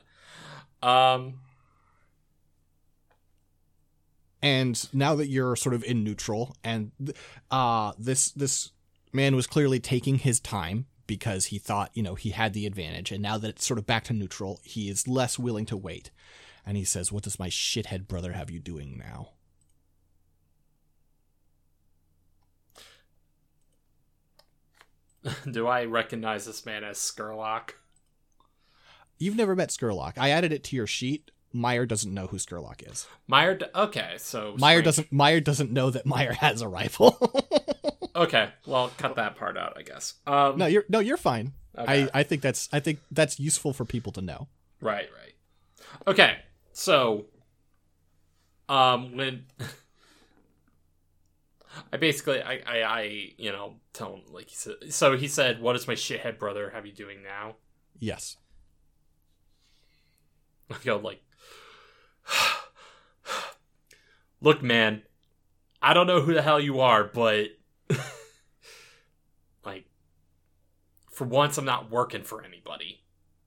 And now that you're sort of in neutral, and this man was clearly taking his time, because he thought, he had the advantage. And now that it's sort of back to neutral, he is less willing to wait. And he says, "What does my shithead brother have you doing now?" Do I recognize this man as Skurlock? You've never met Skurlock. I added it to your sheet. Meyer doesn't know who Skurlock is. Okay, so Meyer doesn't know that Meyer has a rifle. Okay, well, cut that part out, I guess. No, you're fine. Okay. I think that's useful for people to know. Right. Okay, so when I basically I tell him, like, he said, "What does my shithead brother have you doing now?" Yes. I go like, "Look, man, I don't know who the hell you are, but like, for once, I'm not working for anybody."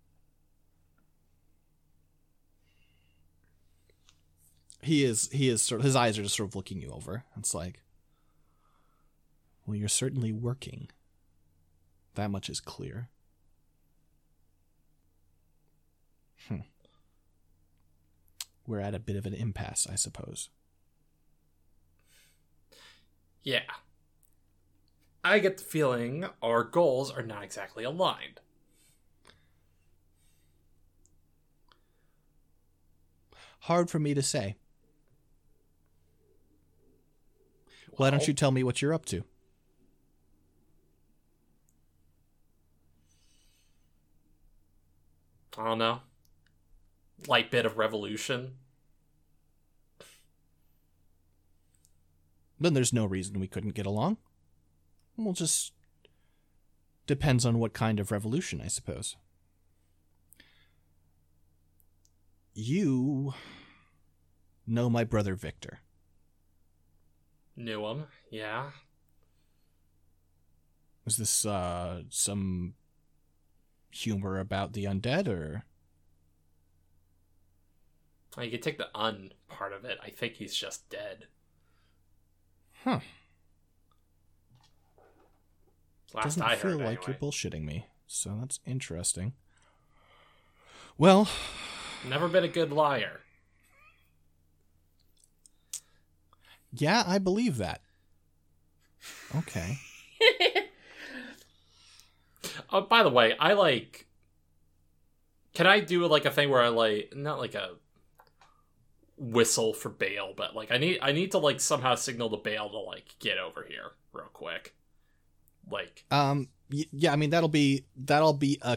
He is sort of, his eyes are just sort of looking you over. It's like, well, you're certainly working. That much is clear. We're at a bit of an impasse, I suppose. Yeah. I get the feeling our goals are not exactly aligned. Hard for me to say. Why don't you tell me what you're up to? I don't know. Light bit of revolution. Then there's no reason we couldn't get along. Well, just depends on what kind of revolution, I suppose. You know my brother Victor. Knew him, yeah. Was this some humor about the undead, or? Oh, you could take the "un" part of it. I think he's just dead. Huh. Last I heard, feel like anyway. You're bullshitting me, so that's interesting. Well, never been a good liar. Yeah, I believe that. Okay. Oh, by the way, can I do like a thing where I not like a whistle for Bale, but like I need to like somehow signal to Bale to like get over here real quick. Like yeah, I mean that'll be a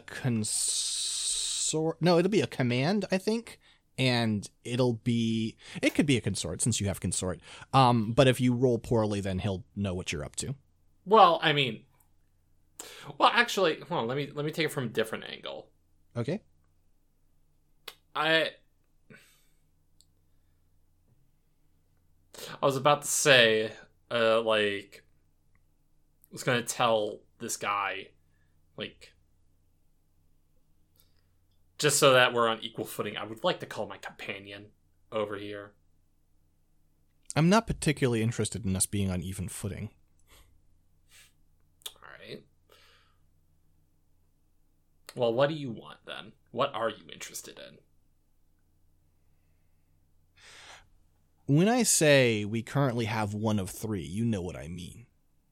no, it'll be a command, I think. And it could be a consort since you have consort. But if you roll poorly, then he'll know what you're up to. Well, I mean, actually, hold on. Let me take it from a different angle. Okay. I was about to say, I was gonna tell this guy, like, just so that we're on equal footing, I would like to call my companion over here. I'm not particularly interested in us being on even footing. All right. Well, what do you want then? What are you interested in? When I say we currently have one of three, you know what I mean.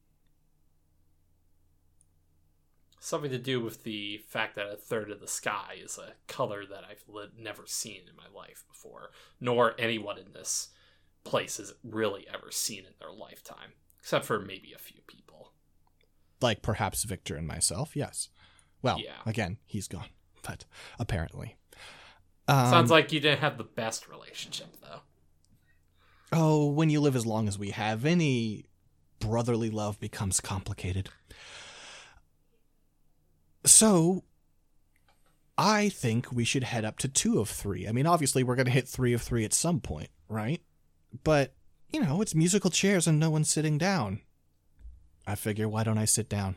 Something to do with the fact that a third of the sky is a color that I've never seen in my life before, nor anyone in this place has really ever seen in their lifetime, except for maybe a few people. Like perhaps Victor and myself, yes. Well, yeah. Again, he's gone, but apparently. Sounds like you didn't have the best relationship, though. Oh, when you live as long as we have, any brotherly love becomes complicated. So, I think we should head up to 2 of 3. I mean, obviously, we're going to hit 3 of 3 at some point, right? But, it's musical chairs and no one's sitting down. I figure, why don't I sit down?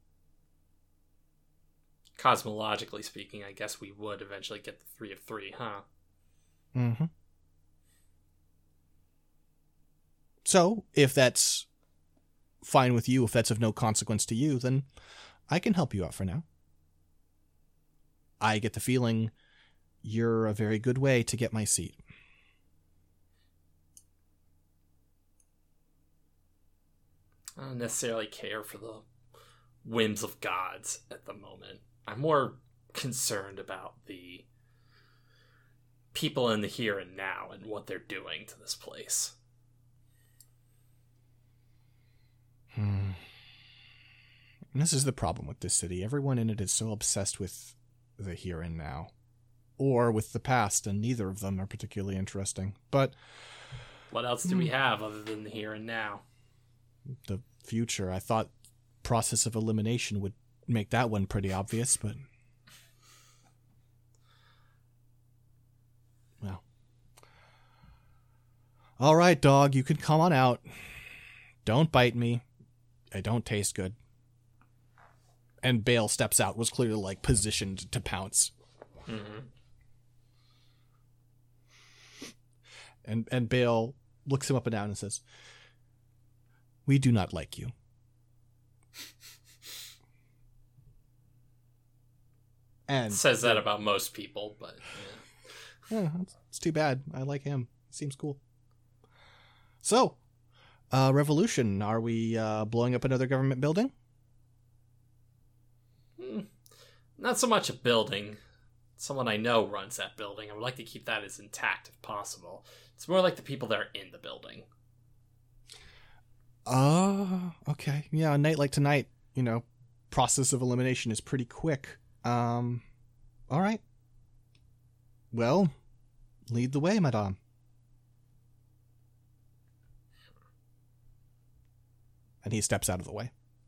Cosmologically speaking, I guess we would eventually get the 3 of 3, huh? Mm-hmm. So, if that's fine with you, if that's of no consequence to you, then I can help you out for now. I get the feeling you're a very good way to get my seat. I don't necessarily care for the whims of gods at the moment. I'm more concerned about the people in the here and now and what they're doing to this place. This is the problem with this city. Everyone in it is so obsessed with the here and now. Or with the past, and neither of them are particularly interesting. But what else do we have other than the here and now? The future. I thought process of elimination would make that one pretty obvious, but... Well. All right, dog, you can come on out. Don't bite me. I don't taste good. And Bale steps out, was clearly, positioned to pounce. Mm-hmm. And Bale looks him up and down and says, "We do not like you." And says that about most people, but... Yeah, it's too bad. I like him. Seems cool. So, revolution. Are we blowing up another government building? Not so much a building. Someone I know runs that building. I would like to keep that as intact if possible. It's more like the people that are in the building. Okay. Yeah, a night like tonight, process of elimination is pretty quick. All right. Well, lead the way, madame. And he steps out of the way.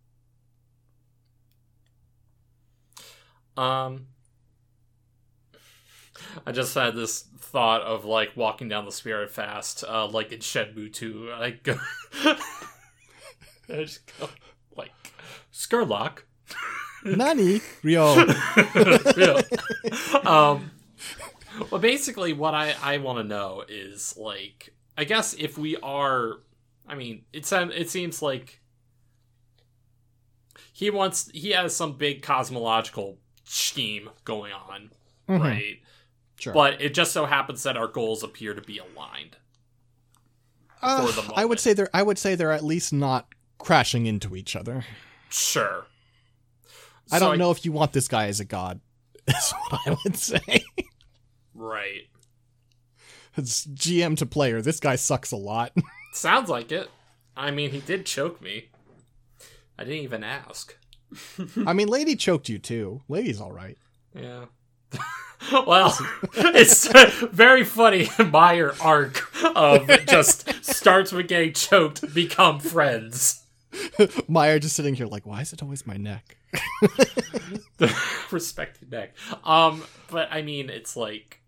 I just had this thought of walking down the Spirit Fast, like in Shenmue 2. I go, I just go Skurlock. Nani, Ryo. Well, basically, what I want to know is I guess if we are, I mean, it seems like he has some big cosmological scheme going on, mm-hmm. right? Sure. But it just so happens that our goals appear to be aligned. For the moment. I would say they're at least not crashing into each other. Sure. I don't know if you want this guy as a god. That's what I would say. Right. It's GM to player. This guy sucks a lot. Sounds like it. I mean, he did choke me. I didn't even ask. I mean, Lady choked you too. Lady's all right. Yeah. Well, it's very funny. Meyer arc of just starts with getting choked, become friends. Meyer just sitting here like, why is it always my neck? Respected neck. But I mean, it's like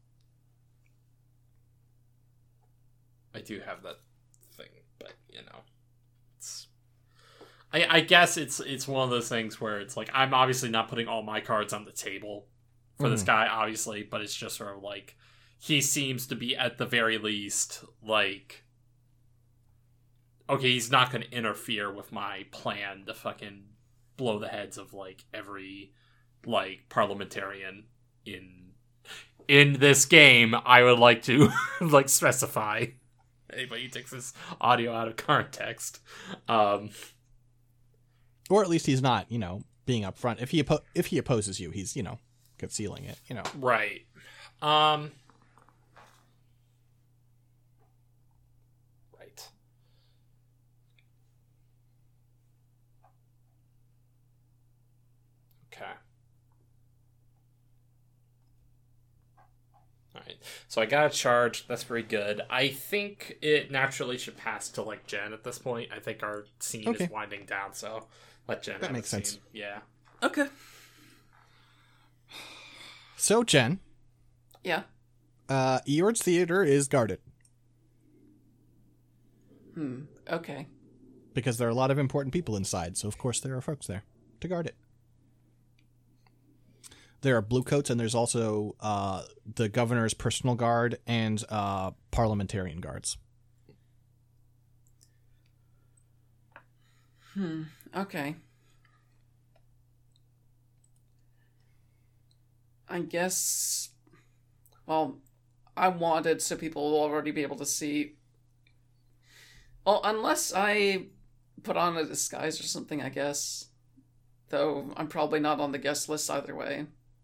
I do have that thing, but you know, it's. I guess it's one of those things where it's like I'm obviously not putting all my cards on the table for this guy, obviously, but it's just sort of like he seems to be at the very least like, okay, he's not going to interfere with my plan to fucking blow the heads of like every like parliamentarian in this game. I would like to like specify anybody who takes this audio out of context. Or at least he's not, you know, being upfront. If he opposes you, he's, you know, concealing it, you know. Right. Right. Okay. Alright. So I got a charge. That's very good. I think it naturally should pass to like Jen at this point. I think our scene is winding down, so let Jen that have makes the scene. sense. Yeah. Okay. So, Jen. Yeah. Eord's Theater is guarded. Okay. Because there are a lot of important people inside, so of course there are folks there to guard it. There are bluecoats, and there's also the governor's personal guard and parliamentarian guards. Okay. I guess, well, I want it so people will already be able to see. Well, unless I put on a disguise or something, I guess. Though I'm probably not on the guest list either way.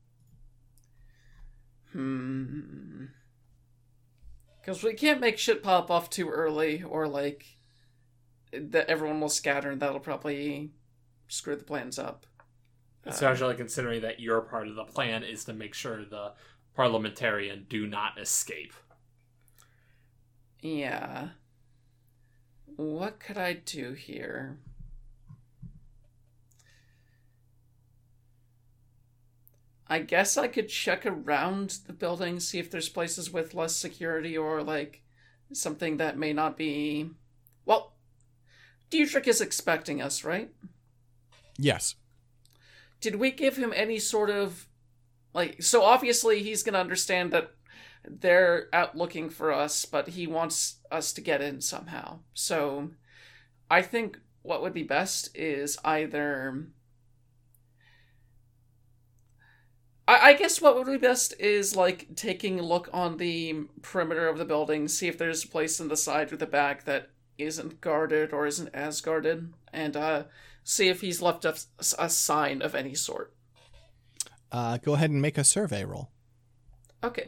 Because we can't make shit pop off too early, or like, that everyone will scatter and that'll probably screw the plans up. Especially considering that your part of the plan is to make sure the parliamentarian do not escape. Yeah. What could I do here? I guess I could check around the building, see if there's places with less security or, like, something that may not be... Well, Dietrich is expecting us, right? Yes. Did we give him any sort of... Like, so obviously he's going to understand that they're out looking for us, but he wants us to get in somehow. So I think what would be best is either... I guess what would be best is, like, taking a look on the perimeter of the building, see if there's a place in the side or the back that isn't guarded or isn't as guarded, and see if he's left a sign of any sort. Go ahead and make a survey roll. Okay.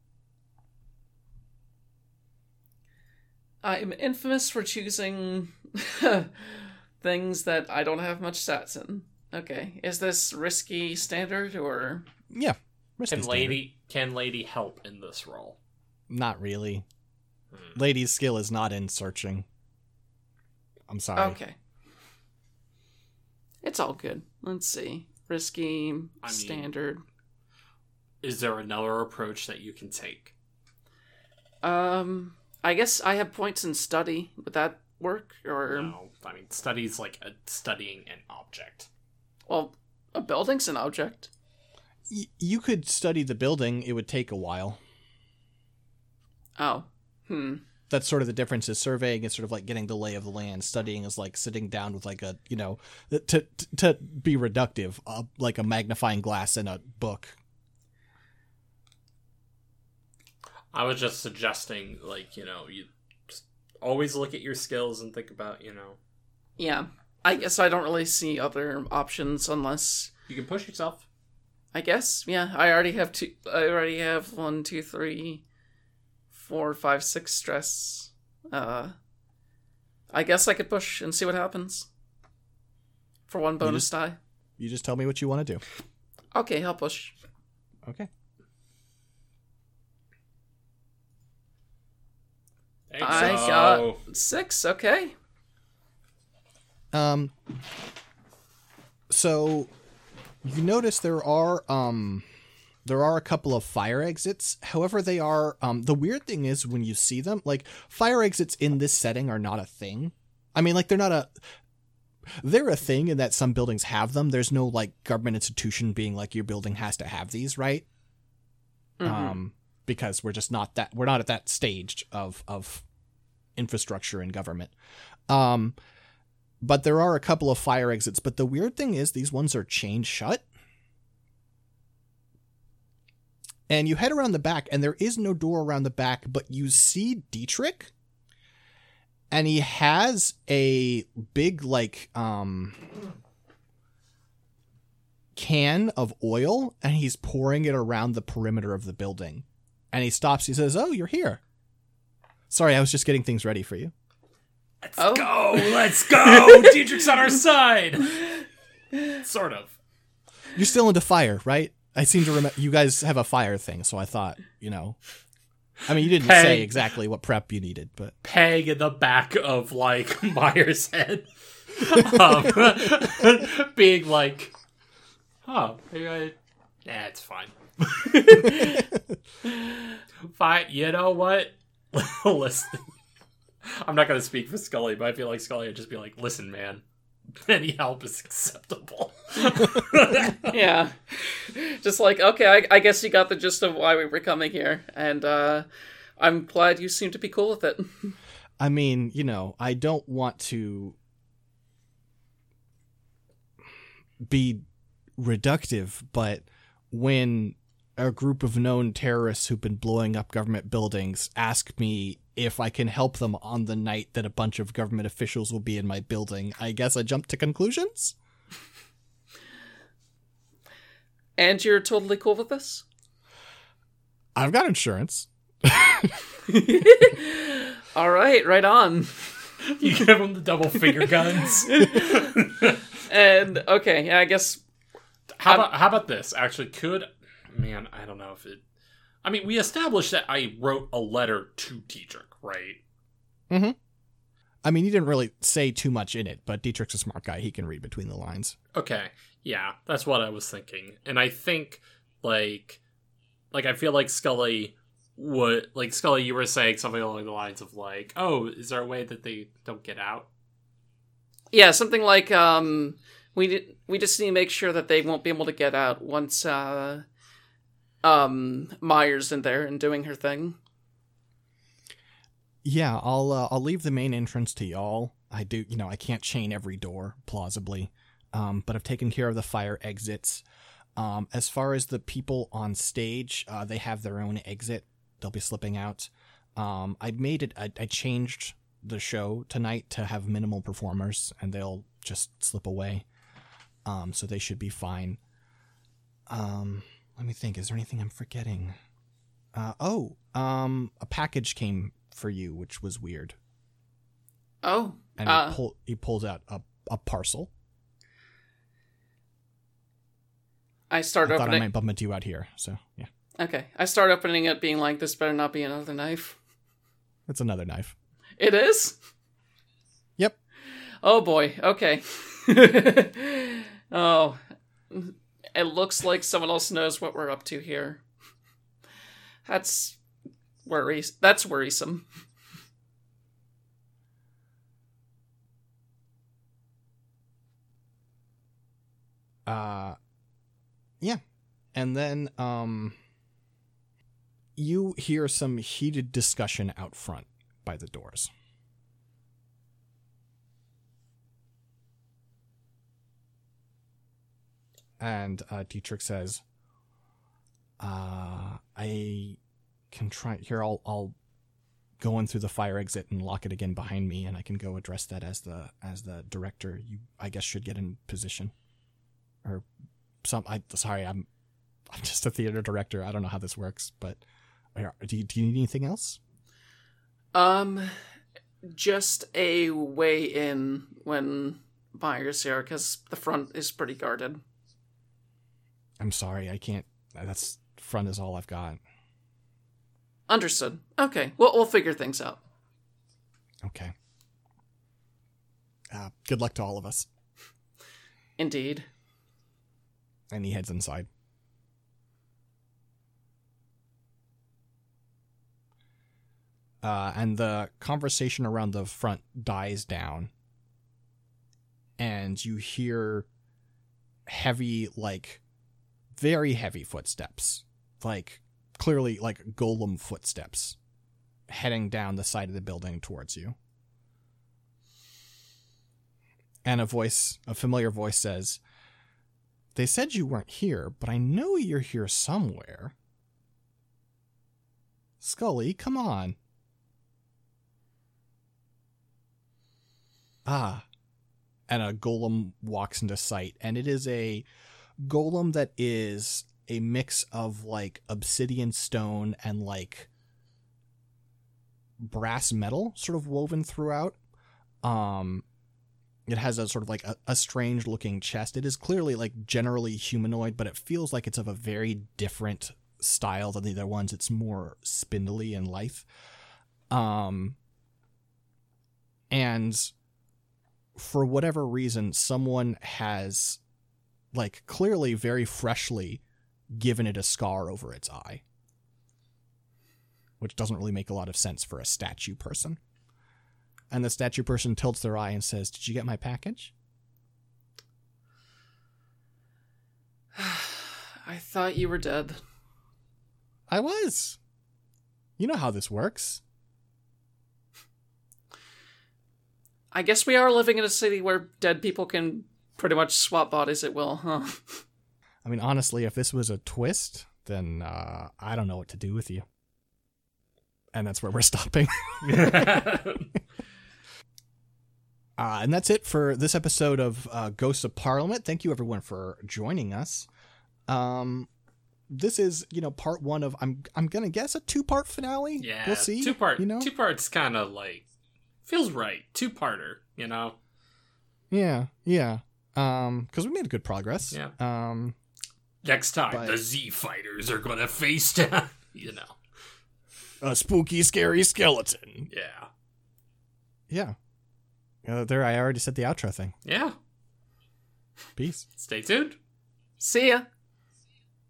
I'm infamous for choosing things that I don't have much stats in. Okay. Is this risky standard, or... Yeah. Can Lady help in this role? Not really. Lady's skill is not in searching. I'm sorry. Okay. It's all good. Let's see. Risky, standard. Is there another approach that you can take? I guess I have points in study. Would that work? Or no. I mean, study's like studying an object. Well, a building's an object. You could study the building. It would take a while. Oh. That's sort of the difference. Is surveying is sort of like getting the lay of the land. Studying is like sitting down with like a, you know, to be reductive, like a magnifying glass and a book. I was just suggesting, like, you know, you just always look at your skills and think about, you know. Yeah. I guess I don't really see other options unless You can push yourself. I guess, yeah. I already have 2. I already have 1, 2, 3, 4, 5, 6 stress. I guess I could push and see what happens. For 1 bonus die. You just tell me what you want to do. Okay, I'll push. Okay. I got 6, okay. So you notice there are a couple of fire exits. However, they are the weird thing is when you see them, like fire exits in this setting are not a thing. I mean, like they're a thing in that some buildings have them. There's no like government institution being like your building has to have these, right? Mm-hmm. Because we're not at that stage of infrastructure and government. But there are a couple of fire exits. But the weird thing is these ones are chained shut. And you head around the back, and there is no door around the back, but you see Dietrich. And he has a big, like, can of oil, and he's pouring it around the perimeter of the building. And he stops. He says, "Oh, you're here. Sorry, I was just getting things ready for you." Let's go! Dietrich's on our side! Sort of. You're still into fire, right? I seem to remember you guys have a fire thing, so I thought, I mean, you didn't say exactly what prep you needed, but... Peg in the back of, like, Myers' head. Being like, it's fine. Fine, you know what? Listen. I'm not going to speak for Scully, but I feel like Scully would just be like, listen, man, any help is acceptable. Yeah. Just like, okay, I guess you got the gist of why we were coming here, and I'm glad you seem to be cool with it. I mean, I don't want to be reductive, but when a group of known terrorists who've been blowing up government buildings ask me if I can help them on the night that a bunch of government officials will be in my building, I guess I jump to conclusions. And you're totally cool with this? I've got insurance. All right on. You give them the double finger guns. And, okay, yeah, I guess... How about this? Actually, I don't know if it... I mean, we established that I wrote a letter to Dietrich, right? Mm-hmm. I mean, you didn't really say too much in it, but Dietrich's a smart guy. He can read between the lines. Okay, yeah, that's what I was thinking. And I think, like I feel like Scully would... Like, Scully, you were saying something along the lines of, like, oh, is there a way that they don't get out? Yeah, something like, we just need to make sure that they won't be able to get out once, Myers in there and doing her thing. Yeah, I'll leave the main entrance to y'all. I do, I can't chain every door plausibly, but I've taken care of the fire exits. As far as the people on stage, they have their own exit. They'll be slipping out. I changed the show tonight to have minimal performers, and they'll just slip away. So they should be fine. Let me think. Is there anything I'm forgetting? A package came for you, which was weird. Oh. And he pulls out a parcel. I thought I might bump into you out here, so yeah. Okay. I start opening it being like, this better not be another knife. It's another knife. It is? Yep. Oh boy. Okay. Oh. It looks like someone else knows what we're up to here. That's worrisome. Yeah. And then, you hear some heated discussion out front by the doors. And Dietrich says, I can try here. I'll go in through the fire exit and lock it again behind me, and I can go address that as the director. You, I guess, should get in position or I'm just a theater director. I don't know how this works, but do you need anything else? Just a way in when Myers here, because the front is pretty guarded. I'm sorry, I can't. That's front is all I've got. Understood. Okay, well, we'll figure things out. Okay. Good luck to all of us. Indeed. And he heads inside. And the conversation around the front dies down. And you hear heavy, like, very heavy footsteps. Like, clearly, like, golem footsteps heading down the side of the building towards you. And a familiar voice says, "They said you weren't here, but I know you're here somewhere. Scully, come on." And a golem walks into sight, and it is a golem that is a mix of, like, obsidian stone and, like, brass metal sort of woven throughout. It has a sort of like a strange looking chest. It is clearly, like, generally humanoid, but it feels like it's of a very different style than the other ones. It's more spindly and lithe. And for whatever reason, someone has, like, clearly very freshly given it a scar over its eye, which doesn't really make a lot of sense for a statue person. And the statue person tilts their eye and says, "Did you get my package?" I thought you were dead. I was. You know how this works. I guess we are living in a city where dead people can pretty much swap bodies at will, huh? I mean, honestly, if this was a twist, then I don't know what to do with you. And that's where we're stopping. And that's it for this episode of Ghosts of Parliament. Thank you, everyone, for joining us. This is, part one of, I'm gonna guess, a 2-part finale. Yeah, we'll see. 2-part. 2 parts kind of like feels right. 2-parter, Yeah. Because we made good progress. Yeah. Next time, the Z fighters are gonna face down. A spooky, scary skeleton. Yeah. Yeah. There, I already said the outro thing. Yeah. Peace. Stay tuned. See ya.